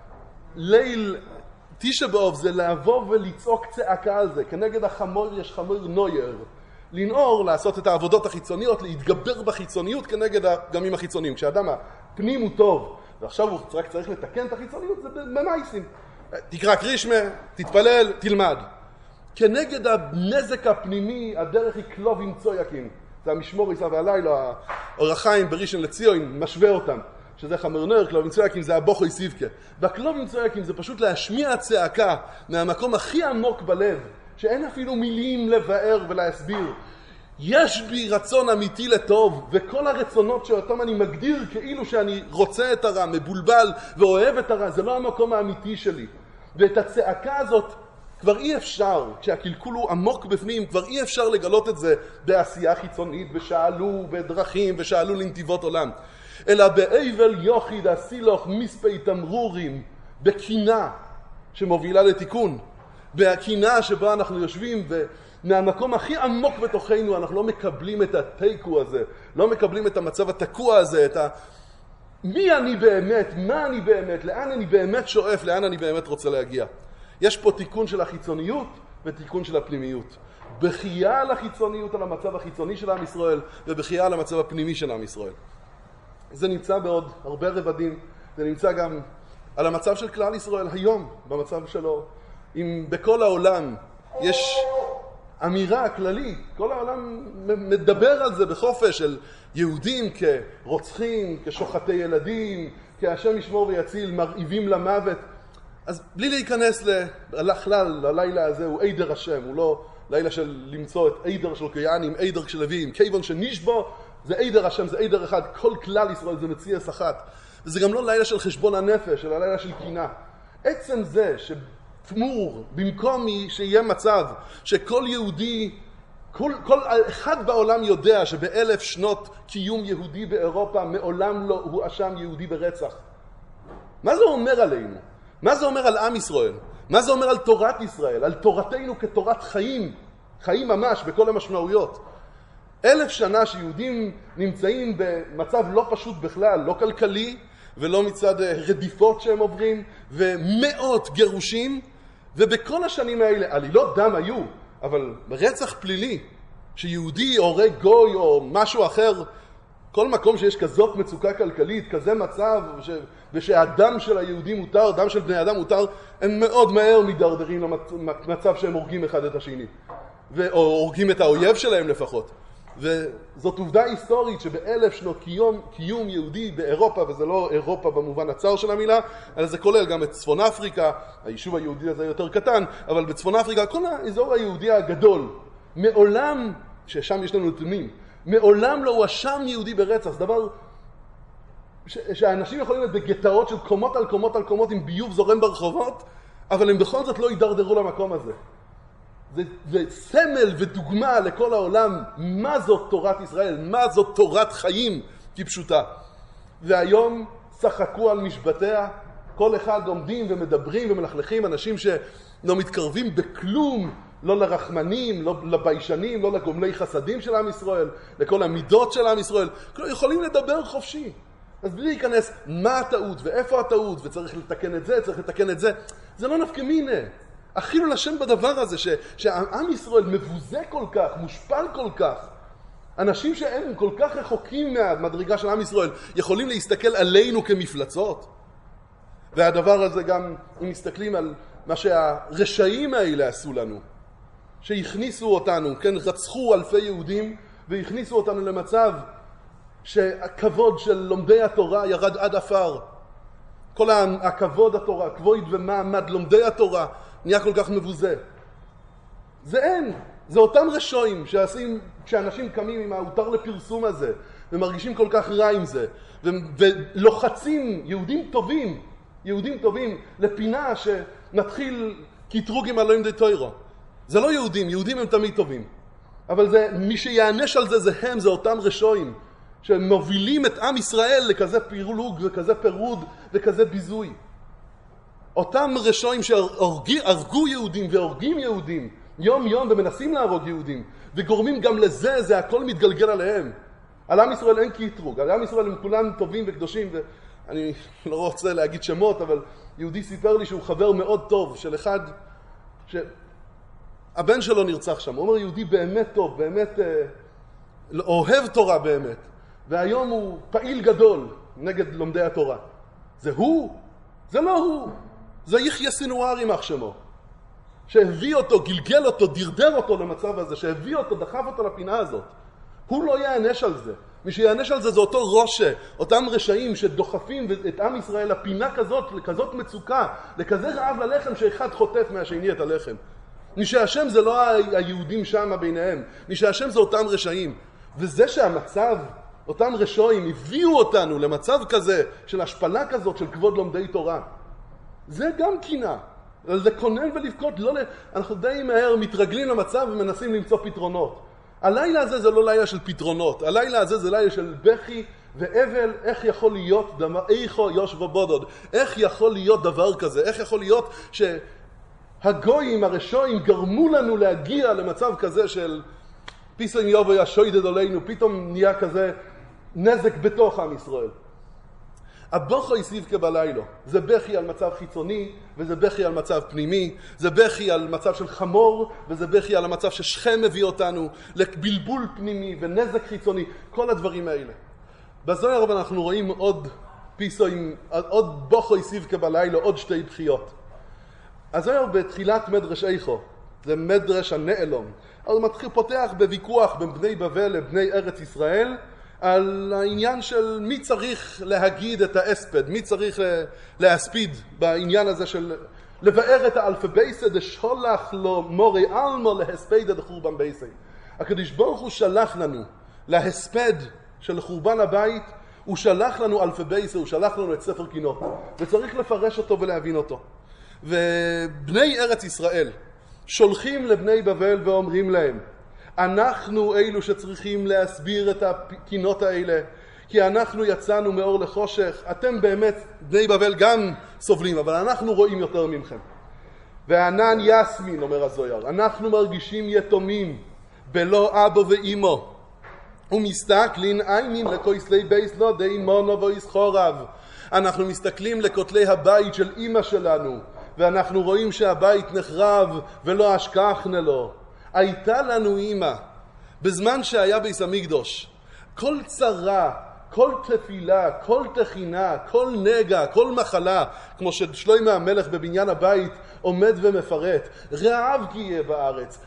A: הליל תשעה באב, זה לעבור ולצעוק צעקה על זה. כנגד החמור יש חמור נויר. לנעור, לעשות את העבודות החיצוניות, להתגבר בחיצוניות כנגד הגמים החיצוניים. כשאדם הפנים הוא טוב, ועכשיו הוא רק צריך לתקן את החיצוניות, זה במייסים. תקרא קרישמה, תתפלל, תלמד. כנגד הנזק הפנימי, הדרך היא כלוב עם צויקים. זה המשמור עיסה והלילה, האורחיים בראשון לציון, משווה אותם. שזה חמור נויר, כלוב עם צויקים, זה הבוכוי סיבקה. והכלוב עם צויקים זה פשוט להשמיע הצעקה מהמקום הכי עמוק בלב, שאין אפילו מילים לבאר ולהסביר. יש בי רצון אמיתי לטוב, וכל הרצונות שאותם אני מגדיר כאילו שאני רוצה את הרע, מבולבל ואוהב את הרע, זה לא המקום האמיתי שלי. ואת הצעקה הזאת כבר אי אפשר, כשהקלקול הוא עמוק בפנים, כבר אי אפשר לגלות את זה בעשייה חיצונית, ושאלו בדרכים, ושאלו לנתיבות עולם. אלא באבל יוחיד הסילוך מספי תמרורים, בקינה שמובילה לתיקון. בקינה שבה אנחנו יושבים, ומהמקום הכי עמוק בתוכנו אנחנו לא מקבלים את התיקו הזה, לא מקבלים את המצב התקוע הזה, את מי אני באמת, מה אני באמת, לאן אני באמת שואף, לאן אני באמת רוצה להגיע. יש פה תיקון של החיצוניות ותיקון של הפנימיות. בחייה על החיצוניות, על המצב החיצוני של עם ישראל, ובחייה על המצב הפנימי של עם ישראל. זה נמצא בעוד הרבה רבדים, זה נמצא גם על המצב של כלל ישראל היום, במצב שלו. אם בכל העולם יש אמירה כללית, כל העולם מדבר על זה בחופש, של יהודים כרוצחים, כשוחטי ילדים, כהשם ישמור ויציל, מרעיבים למוות. אז בלי להיכנס לכלל, הלילה הזה הוא עדר השם, הוא לא לילה של למצוא את עדר של קיינים, עדר של לוויים, כיוון שנשבו, זה עדר השם, זה עדר אחד, כל כלל ישראל זה מציאס אחת. וזה גם לא לילה של חשבון הנפש, אלא לילה של קינה. עצם זה שתמור, במקום שיהיה מצב שכל יהודי, כל אחד בעולם יודע שב1000 שנות קיום יהודי באירופה מעולם לא הואשם יהודי ברצח. מה זה אומר עלינו? מה זה אומר על עם ישראל? מה זה אומר על תורת ישראל? על תורתנו כתורת חיים, חיים ממש בכל המשמעויות. 1000 שנה שיהודים נמצאים במצב לא פשוט בכלל, לא כלכלי ולא מצד רדיפות שהם עוברים, ומאות גירושים, ובכל השנים האלה עלילות דם היו, אבל רצח פלילי, שיהודי הורג גוי או משהו אחר, כל מקום שיש כזאת מצוקה כלכלית, כזה מצב, ושהדם של היהודים מותר, דם של בני אדם מותר, הם מאוד מהר מדרדרים למצב שהם הורגים אחד את השני, או הורגים את האויב שלהם לפחות. וזאת עובדה היסטורית שב1000 שנות קיום יהודי באירופה, וזה לא אירופה במובן הצר של המילה, אלא זה כולל גם את צפון אפריקה, היישוב היהודי הזה יותר קטן, אבל בצפון אפריקה, כל האזור היהודי הגדול, מעולם, ששם יש לנו נתונים, מעולם לא הואשם יהודי ברצח. זה דבר שהאנשים יכולים להיות בגטאות של קומות על קומות על קומות עם ביוב זורם ברחובות, אבל הם בכל זאת לא יידרדרו למקום הזה. זה סמל ודוגמה לכל העולם מה זאת תורת ישראל, מה זאת תורת חיים כפשוטה. והיום שחקו על משבטיה, כל אחד עומדים ומדברים ומלכלכים, אנשים שלא מתקרבים בכלום, לא לרחמנים, לא לביישנים, לא לגומלי חסדים של עם ישראל, לכל המידות של עם ישראל, יכולים לדבר חופשי. אז בלי להיכנס מה הטעות ואיפה הטעות, וצריך לתקן את זה, צריך לתקן את זה, זה לא נפקא מינה. אכילו לשם בדבר הזה, שהעם ישראל מבוזה כל כך, מושפל כל כך. אנשים שהם כל כך רחוקים מהמדרגה של עם ישראל, יכולים להסתכל עלינו כמפלצות. והדבר הזה גם, אם מסתכלים על מה שהרשעים האלה עשו לנו, שהכניסו אותנו, כן, רצחו אלפי יהודים, והכניסו אותנו למצב שהכבוד של לומדי התורה ירד עד אפר. כל הכבוד התורה, כבוד ומעמד לומדי התורה, נהיה כל כך מבוזה. זה אין. זה אותם רשעים שעשים, כשאנשים קמים עם ההותר לפרסום הזה, ומרגישים כל כך רע עם זה, ולוחצים יהודים טובים, לפינה שנתחיל כתרוגים על לומדי תורה. זה לא יהודים הם תמיד טובים. אבל זה, מי שיענש על זה זה הם, זה אותם רשעים, שמובילים את עם ישראל לכזה פירלוג וכזה פירוד וכזה ביזוי. אותם רשעים שהרגו יהודים והורגים יהודים יום יום ומנסים להרוג יהודים וגורמים גם לזה, זה הכל מתגלגל עליהם. על עם ישראל אין קטרוג, על עם ישראל הם כולם טובים וקדושים, ואני לא רוצה להגיד שמות, אבל יהודי סיפר לי שהוא חבר מאוד טוב של אחד שהבן שלו נרצח שם. הוא אומר יהודי באמת טוב, באמת אוהב תורה באמת, והיום הוא פעיל גדול נגד לומדי התורה. זה הוא? זה לא הוא. זה יחיא סינואר יימח שמו, שהביא אותו, גלגל אותו, דרדר אותו למצב הזה, שהביא אותו, דחף אותו לפינה הזאת. הוא לא יענש על זה. מי שיענש על זה זה אותו ראש, אותם רשעים שדוחפים את עם ישראל לפינה כזאת, לכזאת מצוקה, לכזה רעב ללחם שאחד חוטף מהשני את הלחם. מי שהשם זה לא היהודים שם ביניהם, מי שהשם זה אותם רשעים. וזה שהמצב, אותם רשעים הביאו אותנו למצב כזה של השפלה כזאת של כבוד לומדי תורה, זה גם קינה. לקונן ולבכות, אנחנו די מהר מתרגלים למצב ומנסים למצוא פתרונות. הלילה הזה זה לא לילה של פתרונות, הלילה הזה זה לילה של בכי ואבל. איך יכול להיות איכו יושבו בודוד? איך יכול להיות דבר כזה? איך יכול להיות שהגויים, הרשועים, גרמו לנו להגיע למצב כזה של פיסוים יובו ישוידד עלינו, פתאום נהיה כזה נזק בתוך עם ישראל. הבוכו יסיבכה בלילה, זה בכי על מצב חיצוני, וזה בכי על מצב פנימי, זה בכי על מצב של חמור, וזה בכי על המצב ששכם מביא אותנו לבלבול פנימי ונזק חיצוני, כל הדברים האלה. בזוהר אנחנו רואים עוד פיסוים, עוד בוכו יסיבכה בלילה, עוד שתי בחיות. הזוהר בתחילת מדרש איכו, זה מדרש הנעלום, הוא מתחיל פותח בוויכוח בין בני בבל לבני ארץ ישראל, על העניין של מי צריך להגיד את האספד, מי צריך להספיד בעניין הזה של לבאר את האלפבייסה דשולח לו מורי אלמו להספד את חורבן בייסי. הקדוש ברוך הוא שלח לנו להספד של חורבן הבית, הוא שלח לנו אלפבייסה, הוא שלח לנו את ספר קינות, וצריך לפרש אותו ולהבין אותו. ובני ארץ ישראל שולחים לבני בבל ואומרים להם, אנחנו אלו שצריכים להסביר את הקינות האלה, כי אנחנו יצאנו מאור לחושך. אתם באמת, בני בבל גם סובלים, אבל אנחנו רואים יותר ממכם. וענן יסמין, אומר הזויר, אנחנו מרגישים יתומים בלא אבו ואימו, ומסתכלין עינין לכויסלי בייס לא די מונו ואיס חורב. אנחנו מסתכלים לכותלי הבית של אמא שלנו, ואנחנו רואים שהבית נחרב ולא אשכחנה לו. הייתה לנו אמא, בזמן שהיה בית המקדוש, כל צרה, כל תפילה, כל תחינה, כל נגע, כל מחלה, כמו ששלמה המלך בבניין הבית עומד ומפרט, רעב כי יהיה בארץ,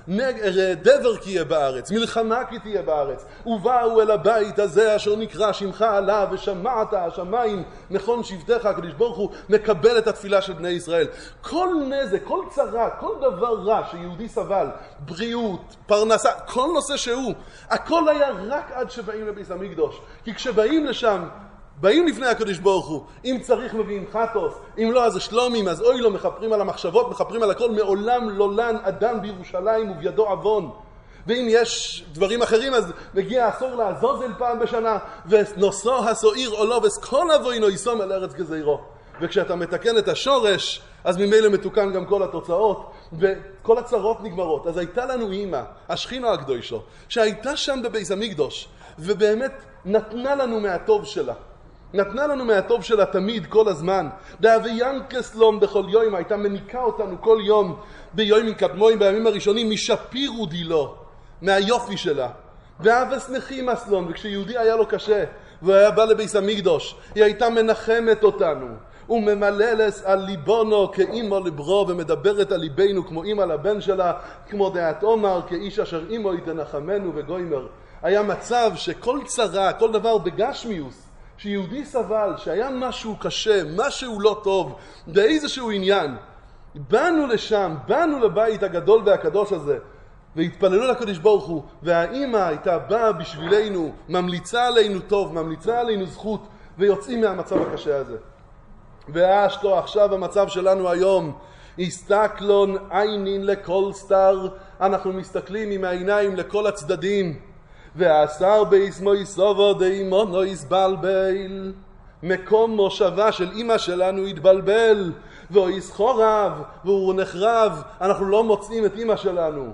A: דבר כי יהיה בארץ, מלחמה כי תהיה בארץ, ובאו אל הבית הזה אשר נקרא שמך עליו, ושמעת השמיים נכון שבטך. הקדוש ברוך הוא מקבל את התפילה של בני ישראל. כל נזק, כל צרה, כל דבר רע שיהודי סבל, בריאות, פרנסה, כל נושא שהוא, הכל היה רק עד שבאים לבית המקדוש. כי כשבאים לשם, באים לפני הקדוש ברוך הוא, אם צריך מביאים חטוס, אם לא אז שלומים, אז אוי לו, מחפרים על המחשבות, מחפרים על הכל. מעולם לא לן אדם בירושלים ובידו עוון. ואם יש דברים אחרים, אז מגיע אסור לעזוזל פעם בשנה, ונוסו הסועיר עולו, וכל אבוינו יישום אל ארץ גזירו. וכשאתה מתקן את השורש, אז ממילא מתוקן גם כל התוצאות, וכל הצרות נגמרות. אז הייתה לנו אמא, השכינה הקדושה, שהייתה שם בבית המקדוש, ובאמת נתנה לנו מהטוב שלה. נתנה לנו מהטוב שלה תמיד, כל הזמן. דאביין כסלום בכל יום, הייתה מניקה אותנו כל יום ביומים קדמויים, בימים הראשונים, משפירו דילו, מהיופי שלה. ואבס נחים אסלון, וכשיהודי היה לו קשה, והוא היה בא לבית המקדוש, היא הייתה מנחמת אותנו, וממללס על ליבונו כאימו לברו, ומדברת על ליבנו כמו אימא לבן שלה, כמו דעת עומר, כאיש אשר אימו יתנחמנו וגוימר. היה מצב שכל צרה, כל דבר בגשמיוס, שיהודי סבל, שהיה משהו קשה, משהו לא טוב, באיזשהו עניין, באנו לשם, באנו לבית הגדול והקדוש הזה, והתפללו לקדוש ברוך הוא, והאימא הייתה באה בשבילנו, ממליצה עלינו טוב, ממליצה עלינו זכות, ויוצאים מהמצב הקשה הזה. ואשתו עכשיו המצב שלנו היום, הסתכלון עינין לכל סתר, אנחנו מסתכלים עם העיניים לכל הצדדים, והשר באסמו יסובו דאימונו יסבלבל, מקום מושבה של אמא שלנו התבלבל, והוא יסחורב והוא נחרב, אנחנו לא מוצאים את אמא שלנו.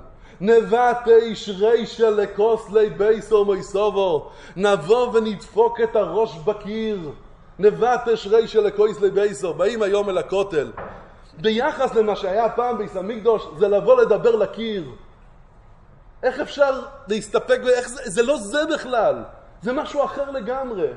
A: נבטש רישה לכוסלי בייסו מויסובו, נבוא ונדפוק את הראש בקיר. נבטש רישה לכוסלי בייסו, באים היום אל הכותל. ביחס למה שהיה פעם בית המקדוש, זה לבוא לדבר לקיר. איך אפשר להסתפק, זה לא זה בכלל, זה משהו אחר לגמרי.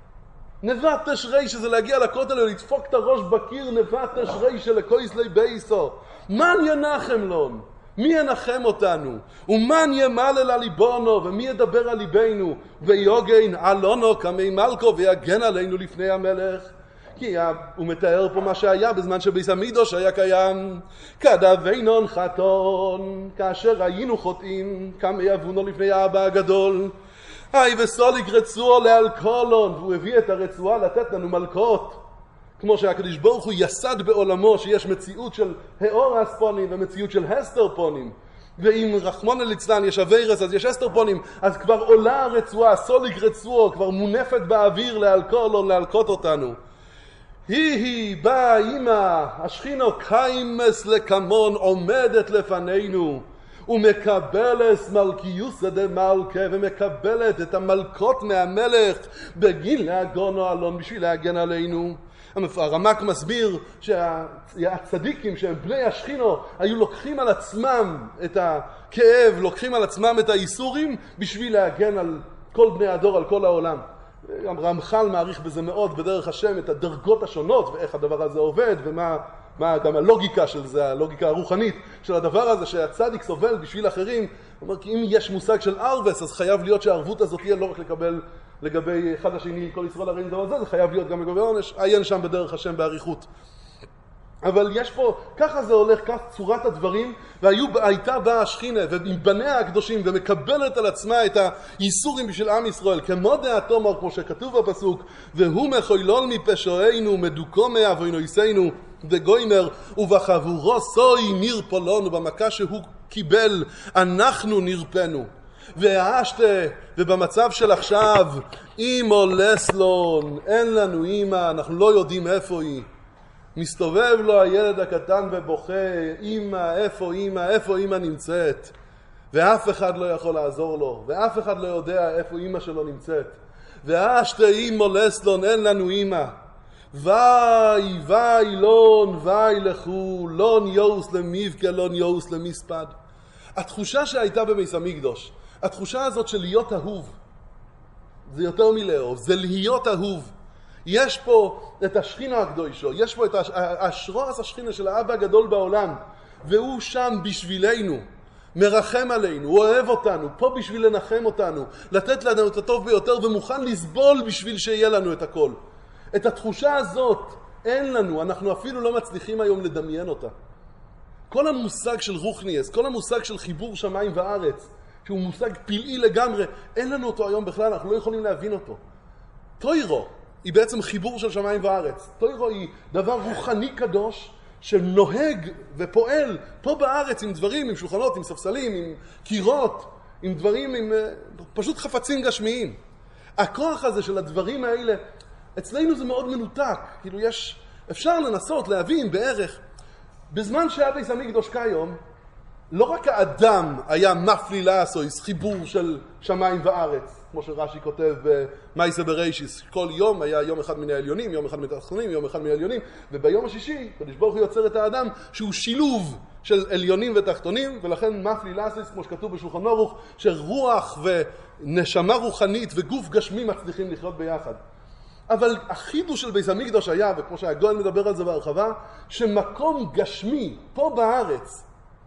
A: נבטש רישה זה להגיע לכותל ולדפוק את הראש בקיר. נבטש רישה לכוסלי בייסו, מן ינחם לון, מי ינחם אותנו? ומן ימלל על ליבונו, ומי ידבר על ליבנו? ויוגן עלונו כמי מלכו, ויגן עלינו לפני המלך. כי הוא מתאר פה מה שהיה בזמן שבית המקדוש היה קיים. כדאבינון חתון, כאשר היינו חוטאים, כמה יבונו לפני האבא הגדול. היי וסוליק רצועו לאלכולון, והוא הביא את הרצועה לתת לנו מלכות. כמו שהקדוש ברוך הוא יסד בעולמו שיש מציאות של האורס פונים ומציאות של הסתר פונים, ואם רחמנא ליצלן יש אביירס אז יש הסתר פונים, אז כבר עולה הרצועה, סוליג רצועו, כבר מונפת באוויר להלקות אותנו. היא באה אמא, השכינו קיימס לקמון עומדת לפנינו, ומקבלת מלכיוסא דמלכה, ומקבלת את המלכות מהמלך בגין להגונו אלון, בשביל להגן עלינו. הרמ"ק מסביר שהצדיקים שהם בני השכינו היו לוקחים על עצמם את הכאב, לוקחים על עצמם את האיסורים בשביל להגן על כל בני הדור, על כל העולם. גם רמח"ל מעריך בזה מאוד בדרך השם את הדרגות השונות ואיך הדבר הזה עובד ומה גם הלוגיקה של זה, הלוגיקה הרוחנית של הדבר הזה שהצדיק סובל בשביל אחרים. הוא אומר כי אם יש מושג של ערבס אז חייב להיות שהערבות הזאת תהיה לא רק לקבל לגבי אחד השני כל ישראל הרי נדבר על זה, זה חייב להיות גם לגבי עונש, עיין שם בדרך השם בעריכות. אבל יש פה, ככה זה הולך, כך צורת הדברים, והייתה באה השכינה ועם בניה הקדושים ומקבלת על עצמה את הייסורים בשביל עם ישראל, כמו דעתו כמו שכתוב בפסוק, והוא מחוילול מפשענו מדוכו מעוונותינו וגוימר, ובחבורו סוי נרפולנו, במכה שהוא קיבל אנחנו נרפנו. ובמצב של עכשיו אימו לסלון, אין לנו אימא, אנחנו לא יודעים איפה היא, מסתובב לו הילד הקטן ובוכה, אימא, איפה אימא נמצאת, ואף אחד לא יכול לעזור לו, ואף אחד לא יודע איפה אימא שלו נמצאת. אימו לסלון, אין לנו אימא. ואי לון, ואי לכו, לון יוס למבכה, לון יוס למספד. התחושה שהייתה בבית המקדש, התחושה הזאת של להיות אהוב, זה יותר מלאהוב, זה להיות אהוב. יש פה את השכינה הקדושו, יש פה את השרוס השכינה של האבא הגדול בעולם, והוא שם בשבילנו, מרחם עלינו, הוא אוהב אותנו, פה בשביל לנחם אותנו, לתת לנו את הטוב ביותר, ומוכן לסבול בשביל שיהיה לנו את הכל. את התחושה הזאת אין לנו, אנחנו אפילו לא מצליחים היום לדמיין אותה. כל המושג של רוחניאס, כל המושג של חיבור שמיים וארץ, שהוא מושג פלאי לגמרי, אין לנו אותו היום בכלל, אנחנו לא יכולים להבין אותו. תוירו היא בעצם חיבור של שמיים וארץ. תוירו היא דבר רוחני קדוש שנוהג ופועל פה בארץ עם דברים, עם שולחנות, עם ספסלים, עם קירות, עם דברים, עם פשוט חפצים גשמיים. הכוח הזה של הדברים האלה, אצלנו זה מאוד מנותק. כאילו אפשר לנסות להבין בערך. בזמן שהיה בית המקדש כיום, לא רק האדם היה מפלילס או חיבור של שמיים וארץ, כמו שרש"י כותב במייסה בראשיס, כל יום היה יום אחד מן העליונים, יום אחד מן התחתונים, יום אחד מן העליונים, וביום השישי, הקדוש ברוך הוא יוצר את האדם שהוא שילוב של עליונים ותחתונים, ולכן מפלילס, כמו שכתוב בשולחן ערוך, שרוח ונשמה רוחנית וגוף גשמי מצליחים לחיות ביחד. אבל החידוש של בית המקדש היה, וכמו שהגאון מדבר על זה בהרחבה, שמקום גשמי פה בארץ,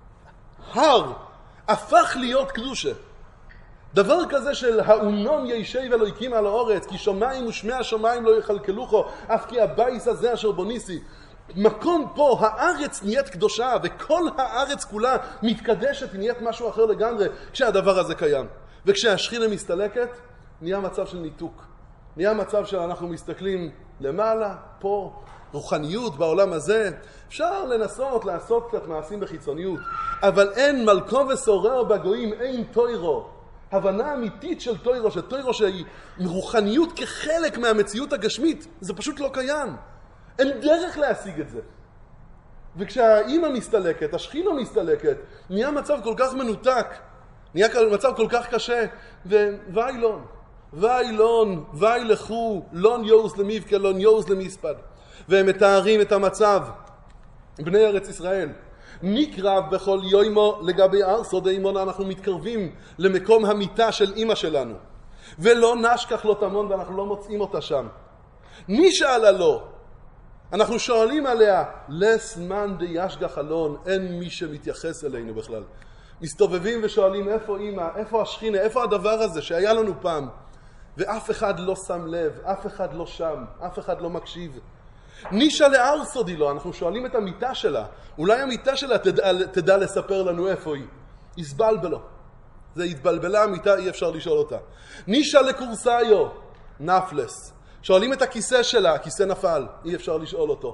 A: הר, הפך להיות קדושה. דבר כזה של האונום ישב אלוהיקים על האורץ, כי שמיים ושמי השמיים לא יחלקלוכו, אף כי הבייס הזה אשר בוניסי. מקום פה, הארץ נהיית קדושה, וכל הארץ כולה מתקדשת ונהיית משהו אחר לגמרי, כשהדבר הזה קיים. וכשהשכינה מסתלקת, נהיה מצב של ניתוק. נהיה מצב שאנחנו מסתכלים למעלה, פה, רוחניות בעולם הזה. אפשר לנסות לעשות קצת מעשים בחיצוניות, אבל אין מלכו וסורר בגויים, אין תוירו. הבנה אמיתית של תוירו, שתוירו שהיא רוחניות כחלק מהמציאות הגשמית, זה פשוט לא קיים. אין דרך להשיג את זה. וכשהאימא מסתלקת, השכינה מסתלקת, נהיה מצב כל כך מנותק, נהיה מצב כל כך קשה, ואילון. ואילון, ואילכו, לון יוס למבכה, לון יוס למספד. והם מתארים את המצב, בני ארץ ישראל. נקרב בכל יומו לגבי ארסו דאימונה, אנחנו מתקרבים למקום המיטה של אמא שלנו. ולא נשכח לו תמון, ואנחנו לא מוצאים אותה שם. נשאלה לו, אנחנו שואלים עליה, לסמן דישגח אלון, אין מי שמתייחס אלינו בכלל. מסתובבים ושואלים איפה אמא, איפה השכינה, איפה הדבר הזה שהיה לנו פעם. ואף אחד לא שם לב, אף אחד לא שם, אף אחד לא מקשיב. נישה לארסו דילו, אנחנו שואלים את המיטה שלה, אולי המיטה שלה תדע לספר לנו איפה היא. הסבלבלו, זה התבלבלה המיטה, אי אפשר לשאול אותה. נישה לקורסאיו, נפלס, שואלים את הכיסא שלה, הכיסא נפל, אי אפשר לשאול אותו.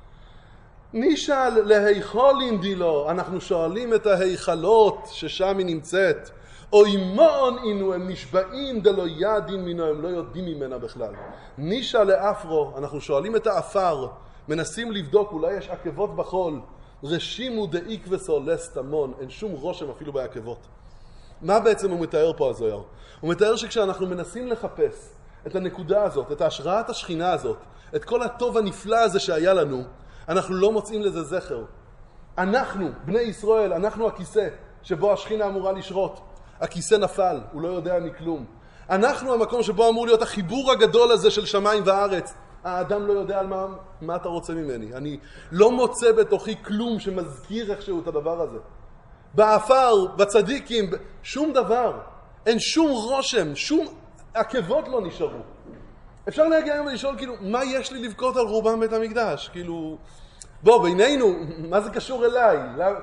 A: נשאל להיכול אינדילו, אנחנו שואלים את ההיכלות ששם היא נמצאת. או אימון אינו, הם נשבעים דלא ידין מינו, הם לא יודעים ממנה בכלל. נשאל לאפרו, אנחנו שואלים את האפר, מנסים לבדוק, אולי יש עקבות בחול. רשימו דאיקווסו לסטמון, אין שום רושם אפילו בעקבות. מה בעצם הוא מתאר פה הזוהר? הוא מתאר שכשאנחנו מנסים לחפש את הנקודה הזאת, את ההשראת השכינה הזאת, את כל הטוב הנפלא הזה שהיה לנו, אנחנו לא מוצאים לזה זכר. אנחנו, בני ישראל, אנחנו הכיסא שבו השכינה אמורה לשרות. הכיסא נפל, הוא לא יודע מכלום. אנחנו המקום שבו אמור להיות החיבור הגדול הזה של שמיים וארץ. האדם לא יודע על מה אתה רוצה ממני. אני לא מוצא בתוכי כלום שמזכיר איכשהו את הדבר הזה. באפר, בצדיקים, שום דבר. אין שום רושם, שום עקבות לא נשארו. אפשר להגיע היום ולשאול, כאילו, מה יש לי לבכות על רובם בית המקדש? כאילו, בוא, בינינו, מה זה קשור אליי?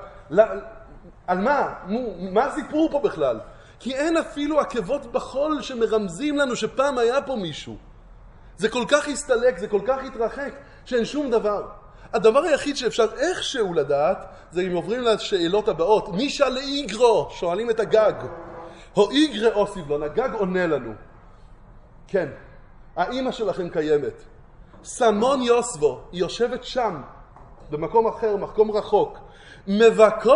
A: על מה? מה הסיפור פה בכלל? כי אין אפילו עקבות בחול שמרמזים לנו שפעם היה פה מישהו. זה כל כך הסתלק, זה כל כך התרחק, שאין שום דבר. הדבר היחיד שאפשר איכשהו לדעת, זה אם עוברים לשאלות הבאות. נשאל לאיגרו, שואלים את הגג. הו איגרה אוסיב לו, הגג עונה לנו. כן, האמא שלכם קיימת. סמון יוסבו, היא יושבת שם, במקום אחר, מקום רחוק. מבקו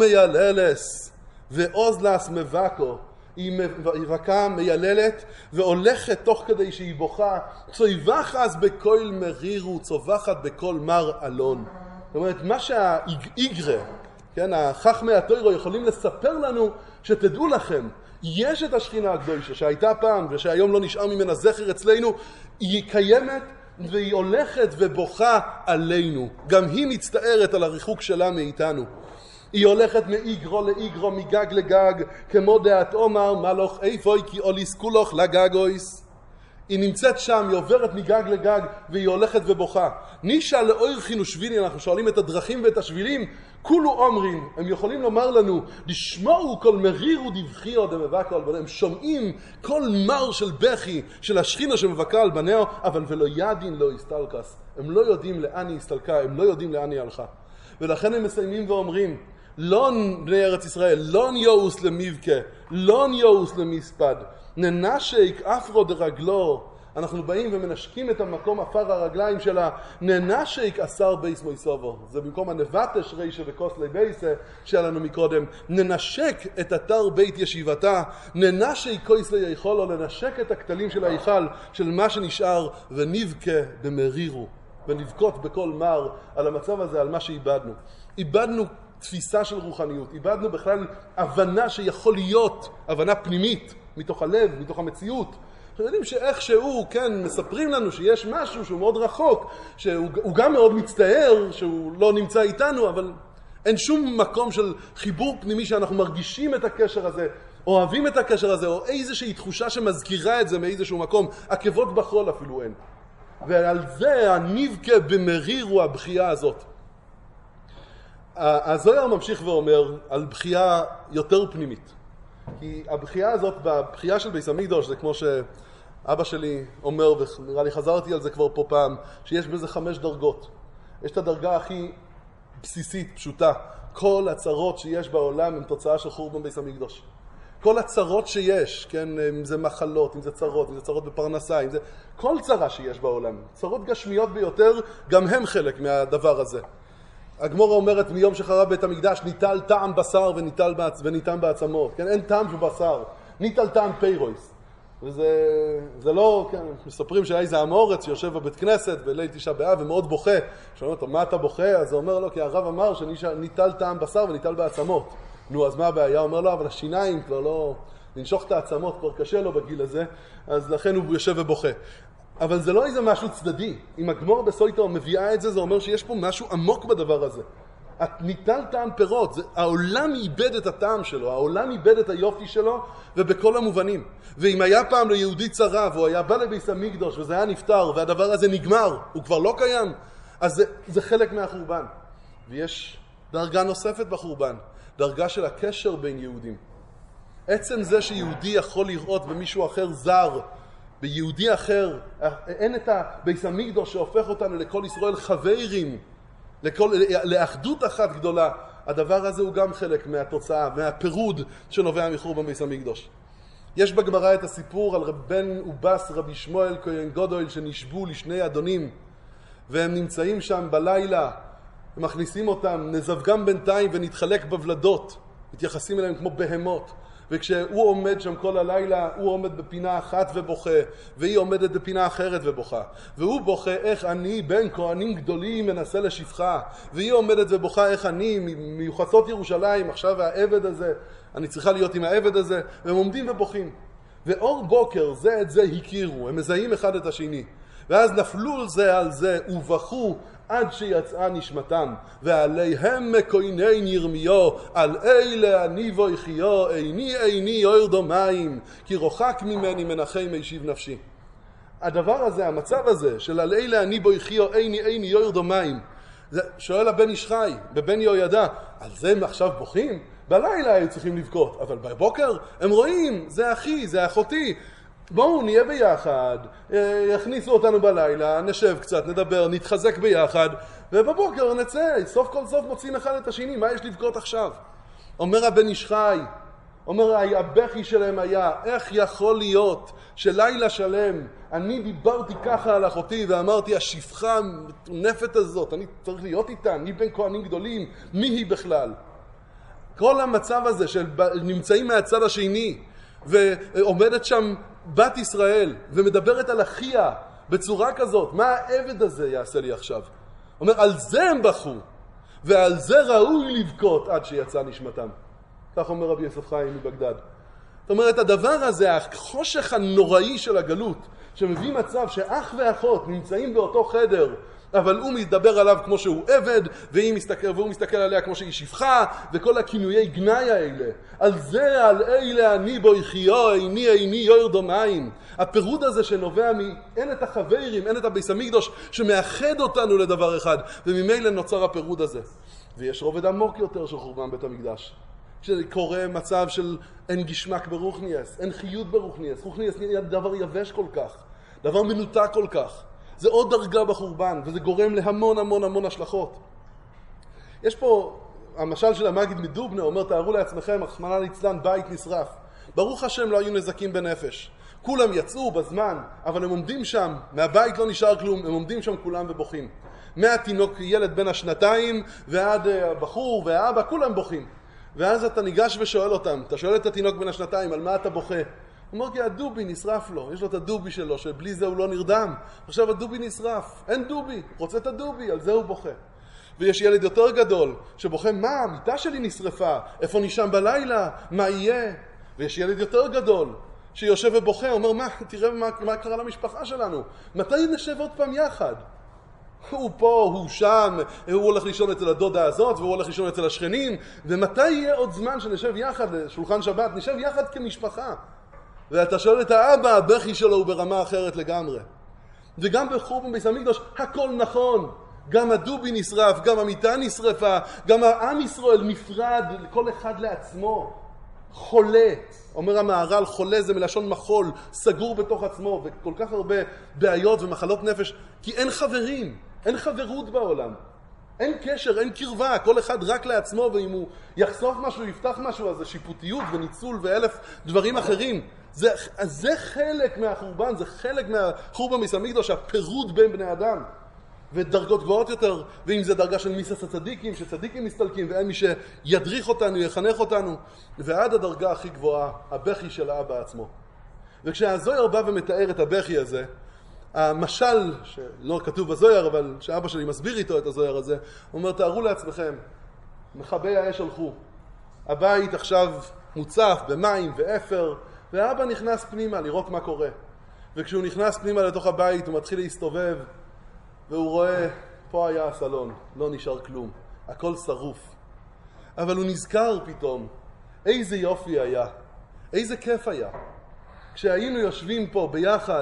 A: ומייללס, ואוזלס מבקו. היא מבקה, מייללת, והולכת תוך כדי שהיא בוכה. צויבח אז בכל מרירו, צובחת בכל מר אלון. זאת אומרת, מה שהאיגרה, כן, החכמי התוירו יכולים לספר לנו, שתדעו לכם, יש את השכינה הקדושה שהייתה פעם ושהיום לא נשאר ממנה זכר אצלנו, היא קיימת והיא הולכת ובוכה עלינו. גם היא מצטערת על הריחוק שלה מאיתנו. היא הולכת מאיגרו לאיגרו, מגג לגג, כמו דעת אומר, מלוך איפוי כי אוליס כולוך לגגויס. היא נמצאת שם, היא עוברת מגג לגג והיא הולכת ובוכה. נשאל לאוירחין ושבילים, אנחנו שואלים את הדרכים ואת השבילים, כולו אומרים, הם יכולים לומר לנו, לשמעו כל מרירו דבחיו דמבקו על בניהם, הם שומעים כל מר של בכי, של השכינה שמבקה על בניה, אבל ולא ידין לא הסתלקס. הם לא יודעים לאן היא הסתלקה, הם לא יודעים לאן היא הלכה. ולכן הם מסיימים ואומרים, לא בני ארץ ישראל, לא ניוס למבכה, לא ניוס למספד, ננשק אפרו דרגלו. אנחנו באים ומנשקים את המקום אפר הרגליים שלה, ננשק אסר בייס מויסובו. זה במקום הנבטש רישה וקוסלי בייסה שהיה לנו מקודם. ננשק את אתר בית ישיבתה, ננשק קויסלי יכולו, לנשק את הכתלים של ההיכל של מה שנשאר, ונבכה במרירו, ונבכות בכל מר על המצב הזה, על מה שאיבדנו. איבדנו תפיסה של רוחניות, איבדנו בכלל הבנה שיכול להיות, הבנה פנימית, מתוך הלב, מתוך המציאות. אנחנו יודעים שאיכשהו, כן, מספרים לנו שיש משהו שהוא מאוד רחוק, שהוא גם מאוד מצטער, שהוא לא נמצא איתנו, אבל אין שום מקום של חיבור פנימי שאנחנו מרגישים את הקשר הזה, אוהבים את הקשר הזה, או איזושהי תחושה שמזכירה את זה מאיזשהו מקום, עקבות בחול אפילו אין. ועל זה הנבכה במרירו הבכייה הזאת. הזוהר ממשיך ואומר על בכייה יותר פנימית. כי הבכייה הזאת, בבכייה של בית המקדש, זה כמו שאבא שלי אומר, ונראה לי חזרתי על זה כבר פה פעם, שיש בזה 5 דרגות. יש את הדרגה הכי בסיסית, פשוטה. כל הצרות שיש בעולם הם תוצאה של חורבן בית המקדש. כל הצרות שיש, כן, אם זה מחלות, אם זה צרות בפרנסה, אם זה כל צרה שיש בעולם, צרות גשמיות ביותר, גם הם חלק מהדבר הזה. הגמרא אומרת מיום שחרב בית המקדש ניטל טעם בשר וניתן בעצמות, כן, אין טעם של בשר, ניטל טעם פיירויס. וזה לא, כן, מספרים שהיה איזה אמורץ שיושב בבית כנסת בליל תשעה באב ומאוד בוכה. שואלים אותו, מה אתה בוכה? אז הוא אומר לו, כי הרב אמר שניטל טעם בשר וניטל בעצמות. נו, אז מה הבעיה? הוא אומר לו, אבל השיניים כבר לא, לנשוך את העצמות כבר קשה לו בגיל הזה, אז לכן הוא יושב ובוכה. אבל זה לא איזה משהו צדדי. אם הגמרא בסויטה מביאה את זה, זה אומר שיש פה משהו עמוק בדבר הזה. ניטל טעם פירות, העולם איבד את הטעם שלו, העולם איבד את היופי שלו, ובכל המובנים. ואם היה פעם ליהודי צרה, והוא היה בא לבית המקדש, וזה היה נפטר, והדבר הזה נגמר, הוא כבר לא קיים, אז זה חלק מהחורבן. ויש דרגה נוספת בחורבן, דרגה של הקשר בין יהודים. עצם זה שיהודי יכול לראות במישהו אחר זר, ביהודי אחר, אין את הביס המקדוש שהופך אותנו לכל ישראל חברים, לאחדות אחת גדולה. הדבר הזה הוא גם חלק מהתוצאה, מהפירוד שנובע מחורבן ביס המקדוש. יש בגמרא את הסיפור על בן ובס רבי שמואל כהן גדול שנשבו לשני אדונים, והם נמצאים שם בלילה, מכניסים אותם, נזבגם בינתיים ונתחלק בבלדות, מתייחסים אליהם כמו בהמות. וכשהוא עומד שם כל הלילה, הוא עומד בפינה אחת ובוכה, והיא עומדת בפינה אחרת ובוכה. והוא בוכה איך אני בן כהנים גדולים מנסה לשפחה, והיא עומדת ובוכה איך אני מיוחסות ירושלים, עכשיו העבד הזה, אני צריכה להיות עם העבד הזה, והם עומדים ובוכים. ואור בוקר זה את זה הכירו, הם מזהים אחד את השני. ואז נפלו זה על זה ובכו עד שיצאה נשמתם, ועליהם מקוינן ירמיהו, על אלה אני ויחיו, איני יורדו מים, כי רוחק ממני מנחם הישיב נפשי. הדבר הזה, המצב הזה, של על אלה אני ויחיו, איני יורדו מים, שואל הבן איש חי, בבן יהוידע, על זה הם עכשיו בוכים? בלילה היו צריכים לבכות, אבל בבוקר הם רואים, זה אחי, זה אחותי, בואו נהיה ביחד, יכניסו אותנו בלילה, נשב קצת, נדבר, נתחזק ביחד, ובבוקר נצא, סוף כל סוף מוצאים אחד את השני, מה יש לבכות עכשיו? אומר הבן איש חי, אומר הבכי שלהם היה, איך יכול להיות שלילה שלם אני דיברתי ככה על אחותי ואמרתי השפחה המטונפת הזאת, אני צריך להיות איתה, אני בן כהנים גדולים, מי היא בכלל? כל המצב הזה שנמצאים מהצד השני ועומדת שם בת ישראל ומדברת על אחיה בצורה כזאת, מה העבד הזה יעשה לי עכשיו? אומר, על זה הם בכו ועל זה ראוי לבכות עד שיצא נשמתם. כך אומר רבי יוסף חיים מבגדד. זאת אומרת, הדבר הזה, החושך הנוראי של הגלות, שמביא מצב שאח ואחות נמצאים באותו חדר, אבל הוא מדבר עליו כמו שהוא עבד, והוא מסתכל עליה כמו שהיא שפחה, וכל הכינויי גנאי האלה. על זה, על אלה אני ויחיו, איני יורדו מים. הפירוד הזה שנובע אין את החברים, אין את הביס המקדוש, שמאחד אותנו לדבר אחד, וממילא נוצר הפירוד הזה. ויש רובד עמוק יותר של חורבן בית המקדש. שקורה מצב של אין גשמק ברוחניאס, אין חיות ברוחניאס. רוחניאס נהיה דבר יבש כל כך, דבר מנותק כל כך. זה עוד דרגה בחורבן, וזה גורם להמון המון המון השלכות. יש פה, המשל של המגיד מדובנה אומר, תארו לעצמכם, רחמנא ליצלן, בית נשרף. ברוך השם לא היו נזקים בנפש. כולם יצאו בזמן, אבל הם עומדים שם, מהבית לא נשאר כלום, הם עומדים שם כולם ובוכים. מהתינוק, ילד בן השנתיים, ועד הבחור והאבא, כולם בוכים. ואז אתה ניגש ושואל אותם, אתה שואל את התינוק בן השנתיים, על מה אתה בוכה? הוא אומר, כי הדובי נשרף לו, יש לו את הדובי שלו, שבלי זה הוא לא נרדם. עכשיו הדובי נשרף, אין דובי, רוצה את הדובי, על זה הוא בוכה. ויש ילד יותר גדול, שבוכה, מה, המיטה שלי נשרפה, איפה נשם בלילה, מה יהיה? ויש ילד יותר גדול, שיושב ובוכה, אומר, מה, תראה מה קרה למשפחה שלנו, מתי נשב עוד פעם יחד? הוא פה, הוא שם, הוא הולך לישון אצל הדודה הזאת, והוא הולך לישון אצל השכנים, ומתי יהיה עוד זמן שנשב יחד לשולחן שבת, נשב יחד כמשפחה? ואתה שואל את האבא, הבכי שלו הוא ברמה אחרת לגמרי. וגם בחורבן בית המקדש, הכל נכון. גם הדובי נשרף, גם המיטה נשרפה, גם העם ישראל נפרד, כל אחד לעצמו. חולה. אומר המהר"ל, חולה זה מלשון מחול, סגור בתוך עצמו, וכל כך הרבה בעיות ומחלות נפש, כי אין חברים, אין חברות בעולם. אין קשר, אין קרבה, כל אחד רק לעצמו, ואם הוא יחשוף משהו, יפתח משהו, אז זה שיפוטיות וניצול ואלף דברים אחרים. זה חלק מהחורבן, זה חלק מהחורבן בית המקדש, הפירוד בין בני אדם. ודרגות גבוהות יותר, ואם זה דרגה של מיסס הצדיקים, שצדיקים מסתלקים, ואין מי שידריך אותנו, יחנך אותנו, ועד הדרגה הכי גבוהה, הבכי של האבא עצמו. וכשהזויר בא ומתאר את הבכי הזה, המשל, שלא כתוב בזויר, אבל שאבא שלי מסביר איתו את הזויר הזה, הוא אומר, תארו לעצמכם, מכבי האש הלכו, הבית עכשיו מוצף במים ואפר, והאבא נכנס פנימה לראות מה קורה. וכשהוא נכנס פנימה לתוך הבית, הוא מתחיל להסתובב, והוא רואה, פה היה הסלון, לא נשאר כלום, הכל שרוף. אבל הוא נזכר פתאום, איזה יופי היה, איזה כיף היה. כשהיינו יושבים פה ביחד,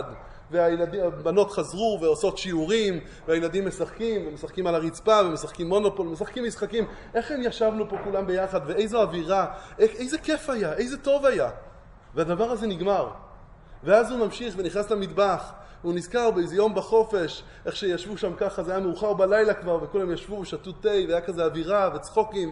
A: והבנות חזרו ועושות שיעורים, והילדים משחקים, ומשחקים על הרצפה, ומשחקים מונופול, משחקים משחקים, איך הם ישבנו פה כולם ביחד, ואיזו אווירה, איזה כיף היה, איזה טוב היה. והדבר הזה נגמר. ואז הוא ממשיך ונכנס למטבח, והוא נזכר באיזה יום בחופש, איך שישבו שם ככה, זה היה מאוחר בלילה כבר, וכולם ישבו ושתו תה, והיה כזה אווירה וצחוקים,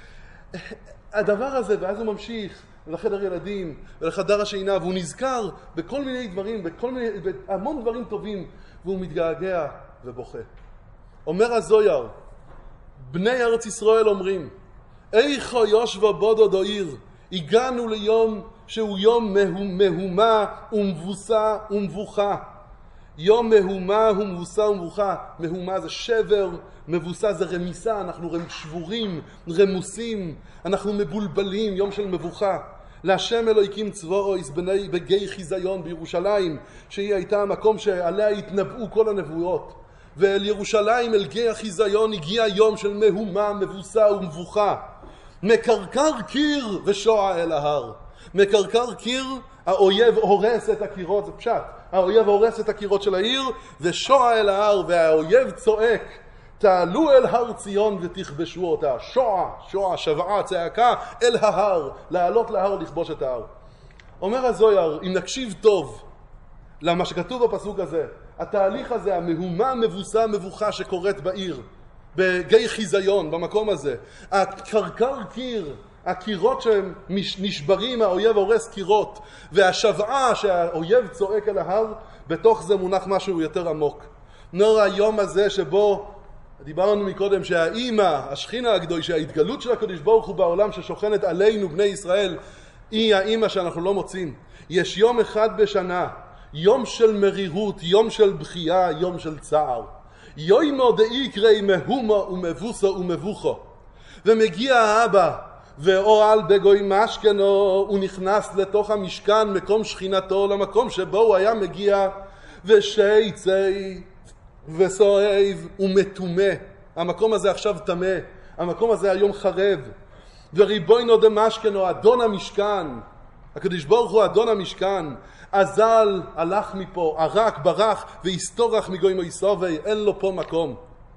A: והדבר הזה, ואז הוא ממשיך לחדר ילדים ולחדר השינה, והוא נזכר בכל מיני דברים, בהמון דברים טובים, והוא מתגעגע ובוכה. אומר הזויר, בני ארץ ישראל אומרים, איכו יושבו בודד או עיר, הגענו ליום שהוא יום מהומה ומבוסה ומבוכה. יום מהומה ומבוסה ומבוכה. מהומה זה שבר, מבוסה זה רמיסה, אנחנו שבורים, רמוסים, אנחנו מבולבלים, יום של מבוכה. להשם אלוהיקים צבאו יסבני בגיא חיזיון בירושלים, שהיא הייתה המקום שעליה התנבאו כל הנבואות. ואל ירושלים, אל גיא החיזיון, הגיע יום של מהומה, מבוסה ומבוכה. מקרקר קיר ושועה אל ההר. מקרקר קיר, האויב הורס את הקירות, זה פשט. האויב הורס את הקירות של העיר, ושועה אל ההר, והאויב צועק, תעלו אל הר ציון ותכבשו אותה. שועה, שבעה, צעקה, אל ההר, לעלות להר לכבוש את ההר. אומר הזויר, אם נקשיב טוב למה שכתוב בפסוק הזה, התהליך הזה, המהומה, מבוסה, מבוכה שקורית בעיר, בגיא חיזיון, במקום הזה, הקרקר קיר, הקירות שהם נשברים, האויב הורס קירות, והשבעה שהאויב צועק אל ההר, בתוך זה מונח משהו יותר עמוק. נור היום הזה שבו דיברנו מקודם שהאימא, השכינה הקדושה, ההתגלות של הקדוש ברוך הוא בעולם ששוכנת עלינו בני ישראל, היא האימא שאנחנו לא מוצאים. יש יום אחד בשנה, יום של מרירות, יום של בחייה, יום של צער. יוימו דאיקרי מהומו ומבוסו ומבוכו. ומגיע האבא ואורל בגוי משכנו, הוא נכנס לתוך המשכן, מקום שכינתו, למקום שבו הוא היה מגיע, ושייצי וסועב ומתומה. המקום הזה עכשיו תמה, המקום הזה היום חרב. וריבוינו דמשכנו, אדון המשכן, הקדוש ברוך הוא אדון המשכן, אזל הלך מפה, ערק ברח והסתורח מגוי מויסובי, אין לו פה מקום.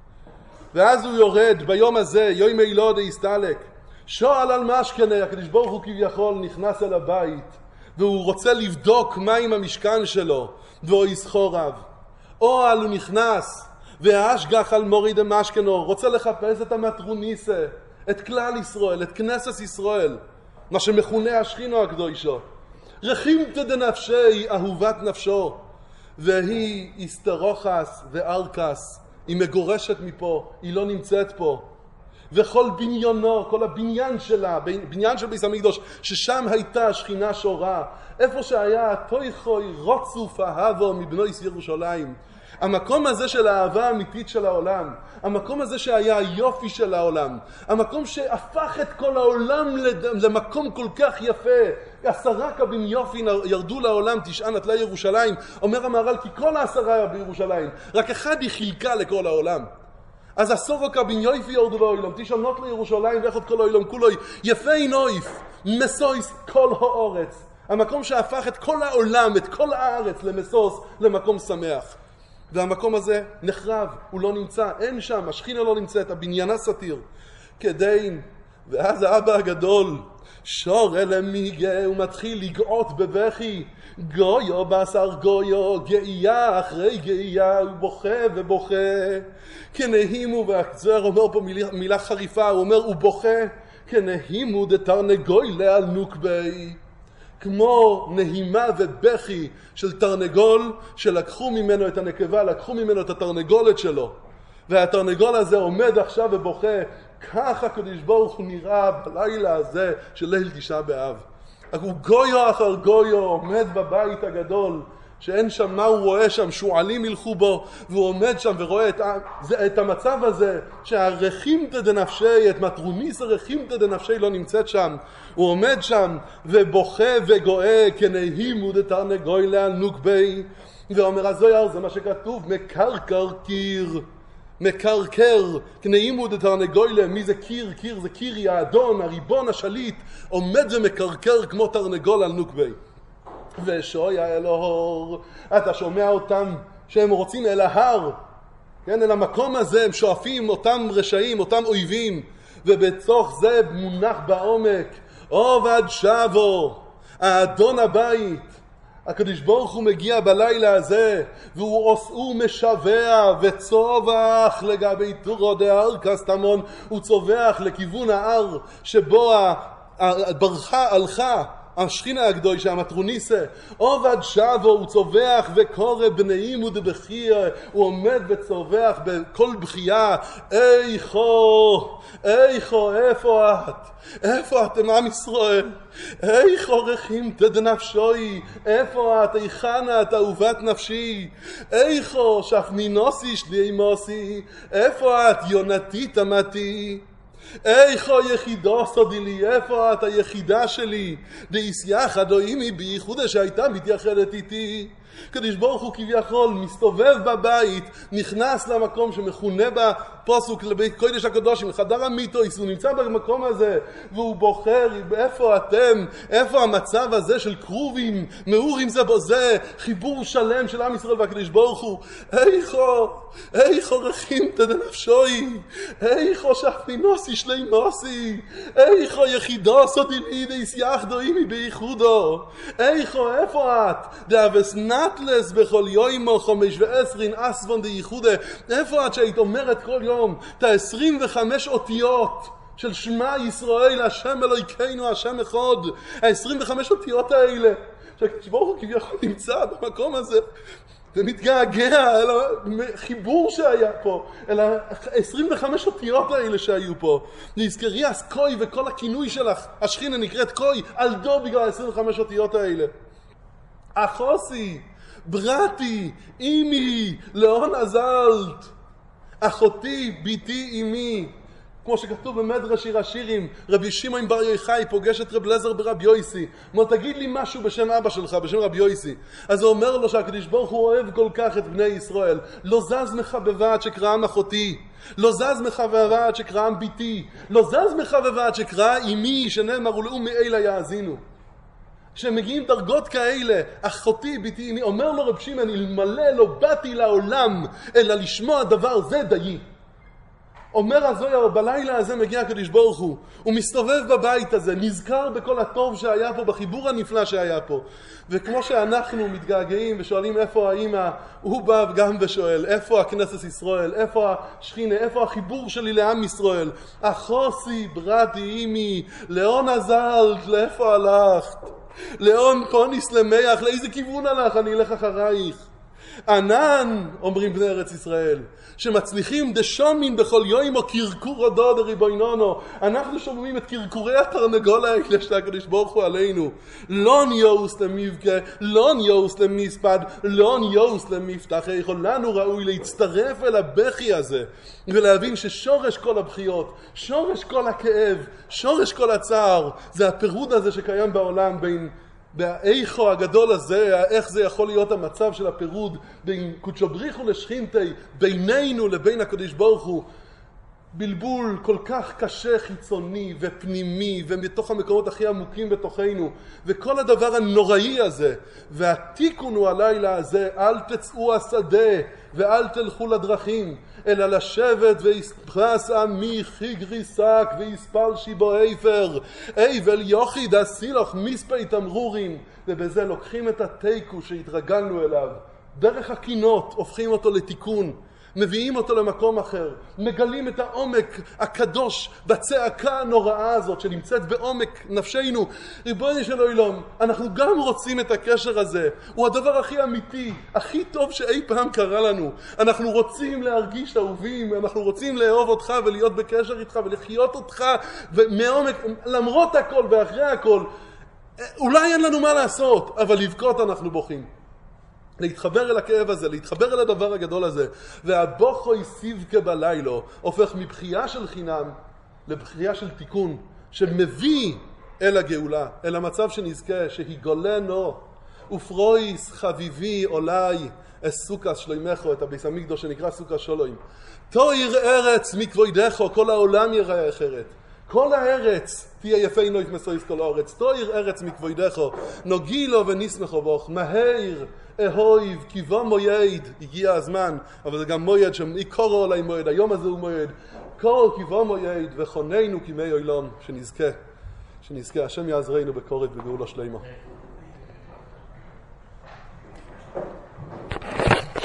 A: ואז הוא יורד ביום הזה, יום אילו דהסתלק, שואל על משכנה, הקדוש ברוך הוא כביכול נכנס אל הבית, והוא רוצה לבדוק מה עם המשכן שלו, והוא יסחוריו. אוהל הוא נכנס, והאשגח על מוריד המשכנו, רוצה לחפש את המטרוניסה, את כלל ישראל, את כנסת ישראל, מה שמכונה השכינו הקדושו. רחימתא דנפשי, אהובת נפשו, והיא הסתרוחס וארקס, היא מגורשת מפה, היא לא נמצאת פה. וכל בניינו, כל הבניין שלה, בניין של בית המקדוש, ששם הייתה השכינה שורה, איפה שהיה תויכוי רוצוף אהבו מבנויס ירושלים, המקום הזה של האהבה האמיתית של העולם, המקום הזה שהיה היופי של העולם, המקום שהפך את כל העולם למקום כל כך יפה, 10 קבין יופי ירדו לעולם, 9 נטלה ירושלים. אומר המהר"ל כי כל 10 היה בירושלים, רק אחד היא חילקה לכל העולם. אז 10 קבין יופי ירדו לעולם, 9 נטלה ירושלים ואחד כל העולם כולו יפי נויף מסויס כל האורץ, המקום שהפך את כל העולם, את כל הארץ למסוס, למקום שמח. והמקום הזה נחרב, הוא לא נמצא, אין שם, השכינה לא נמצאת, הבניינה סתיר. כדי, ואז האבא הגדול שור אל המיגה, הוא מתחיל לגאות בבכי, גויו בשר גויו, גאייה אחרי גאייה, הוא בוכה ובוכה. כנהימו, והזוהר אומר פה מילה חריפה, הוא אומר, הוא בוכה, כנהימו דתרנגוילה על נוקבי. כמו נהימה ובכי של תרנגול שלקחו ממנו את הנקבה, לקחו ממנו את התרנגולת שלו, והתרנגול הזה עומד עכשיו ובוכה. ככה הקדוש ברוך הוא נראה בלילה הזה של ליל תשעה באב. הוא גויו אחר גויו עומד בבית הגדול שאין שם, מה הוא רואה שם? שועלים ילכו בו, והוא עומד שם ורואה את המצב הזה שהרחימתא דנפשי, את מטרוניס הרחימתא דנפשי לא נמצאת שם. הוא עומד שם ובוכה וגואה כנהימו דתרנגוילה על נוקבי. ואומר הזוהר, זה מה שכתוב, מקרקר קיר, מקרקר, כנהימו דתרנגוילה. מי זה קיר? קיר זה קירי, האדון, הריבון, השליט, עומד ומקרקר כמו תרנגול על נוקבי. ושויה אל ההור, אתה שומע אותם שהם רוצים אל ההר, כן, אל המקום הזה, הם שואפים, אותם רשעים, אותם אויבים, ובתוך זה מונח בעומק עובד שבו, האדון הבית, הקדוש ברוך הוא מגיע בלילה הזה, והוא משווה וצובח לגבי תורו דהר קסטמון, הוא צובח לכיוון ההר שבו הלכה השכינה הקדושה, המטרוניסה, עובד שבו, הוא צובח וקורא בנעים ודבחיה, הוא עומד וצובח בכל בחייה, איכו, איפה את? איפה אתם עם ישראל? איכו רחימתא דנפשוי, איפה את? היכן את אהובת נפשי? איכו שפנינוסי שלי מוסי, איפה את יונתי תמתי? איכו יחידו סודי לי, איפה את היחידה שלי? דאיסייח אדוימי בייחודה שהייתה מתייחדת איתי. קדוש ברוך הוא כביכול מסתובב בבית, נכנס למקום שמכונה בפסוק לבית קודש הקדושים, חדר המיתוס, הוא נמצא במקום הזה והוא בוחר איפה אתם, איפה המצב הזה של קרובים מאורים זה בו זה, חיבור שלם של עם ישראל והקדוש ברוך הוא. איכו רחימתא דנפשוי, איכו שפנינוסי שלי מוסי, איכו יחידו סודי לי דאיסייח דוימי בייחודו, איפה את? דאבס נטלס בכל יום 25 אסבון דייחודה, איפה את שהיית אומרת כל יום את 25 אותיות של שמע ישראל השם אלוהינו השם אחד, 25 אותיות האלה שהקדוש ברוך הוא כביכול נמצא במקום הזה ומתגעגע אל החיבור שהיה פה, אל 25 אותיות האלה שהיו פה. נזכרי אז קוי, וכל הכינוי שלך השכינה נקראת קוי על דו בגלל 25 אותיות האלה. אחוסי, ברתי, אימי, לאון עזלת, אחותי, ביתי, אימי. כמו שכתוב במדרש שיר השירים, רבי שמעון בר יוחאי פוגש את רב אליעזר ברבי יוסי, אומר תגיד לי משהו בשם אבא שלך, בשם רבי יוסי. אז הוא אומר לו שהקדוש ברוך הוא אוהב כל כך את בני ישראל, לא זז מחבבה עד שקראם אחותי, לא זז מחבבה עד שקראם ביתי, לא זז מחבבה עד שקרא אימי, שנאמר ולאו מאלה יאזינו. כשמגיעים דרגות כאלה, אחותי, ביתי, אימי, אומר לו רב שמעון, אלמלא לא באתי לעולם אלא לשמוע דבר זה דיי. אומר הזוהר, בלילה הזה מגיע הקדוש ברוך הוא, הוא מסתובב בבית הזה, נזכר בכל הטוב שהיה פה, בחיבור הנפלא שהיה פה. וכמו שאנחנו מתגעגעים ושואלים איפה האמא, הוא בא גם ושואל, איפה הכנסת ישראל, איפה השכינה, איפה החיבור שלי לעם ישראל? אחוסי, ברתי, אמי, לאון עזלת, לאיפה הלכת? לאון פוניס למח, לאיזה כיוון הלך? אני אלך אחרייך. ענן, אומרים בני ארץ ישראל, שמצליחים דשומין בכל יום או קרקור דוד ריבוינונו, אנחנו שומעים את קרקורי התרנגול האלה של הקדוש ברוך הוא עלינו. לא ניוס למבכה, לא ניוס למספד, לא ניוס למפתח. לנו ראוי להצטרף אל הבכי הזה ולהבין ששורש כל הבכיות, שורש כל הכאב, שורש כל הצער, זה הפירוד הזה שקיים בעולם בין באיכו הגדול הזה, איך זה יכול להיות המצב של הפירוד בין קודשא בריך הוא לשכינתי, בינינו לבין הקדוש ברוך הוא. בלבול כל כך קשה חיצוני ופנימי ומתוך המקומות הכי עמוקים בתוכנו, וכל הדבר הנוראי הזה. והתיקון הוא הלילה הזה, אל תצאו השדה ואל תלכו לדרכים, אלא לשבת ויספרס עמי חיגרי שק ויספל שיבו איפר, איבל יוחיד הסילוך מספי תמרורים. ובזה לוקחים את התיקו שהתרגלנו אליו, דרך הקינות הופכים אותו לתיקון, מביאים אותו למקום אחר, מגלים את העומק הקדוש בצעקה הנוראה הזאת שנמצאת בעומק נפשנו. ריבונו של עולם, אנחנו גם רוצים את הקשר הזה, הוא הדבר הכי אמיתי, הכי טוב שאי פעם קרה לנו. אנחנו רוצים להרגיש אהובים, אנחנו רוצים לאהוב אותך ולהיות בקשר איתך ולחיות אותך מעומק, למרות הכל ואחרי הכל. אולי אין לנו מה לעשות, אבל לבכות אנחנו בוכים. להתחבר אל הכאב הזה, להתחבר אל הדבר הגדול הזה. והבוכוי סיבכה בלילו הופך מבחייה של חינם לבחייה של תיקון, שמביא אל הגאולה, אל המצב שנזכה, שהיגולנו ופרויס חביבי אולי סוכה שלוימךו, את הביס המקדוש שנקרא סוכה שלוים. תויר ארץ מכבודך, כל העולם יראה אחרת. כל הארץ תהיה יפינו את מסויס כל הארץ. תויר ארץ מכבודך, נוגילו ונשמחו בוך, מהר אהויב קיבו מויד. הגיע הזמן, אבל זה גם מויד שעיקורו עלי מויד, היום הזה הוא מויד. כל קיבו מויד וחוננו כמי עולם, שנזכה השם יעזרנו בקורת בגאולה שלמה.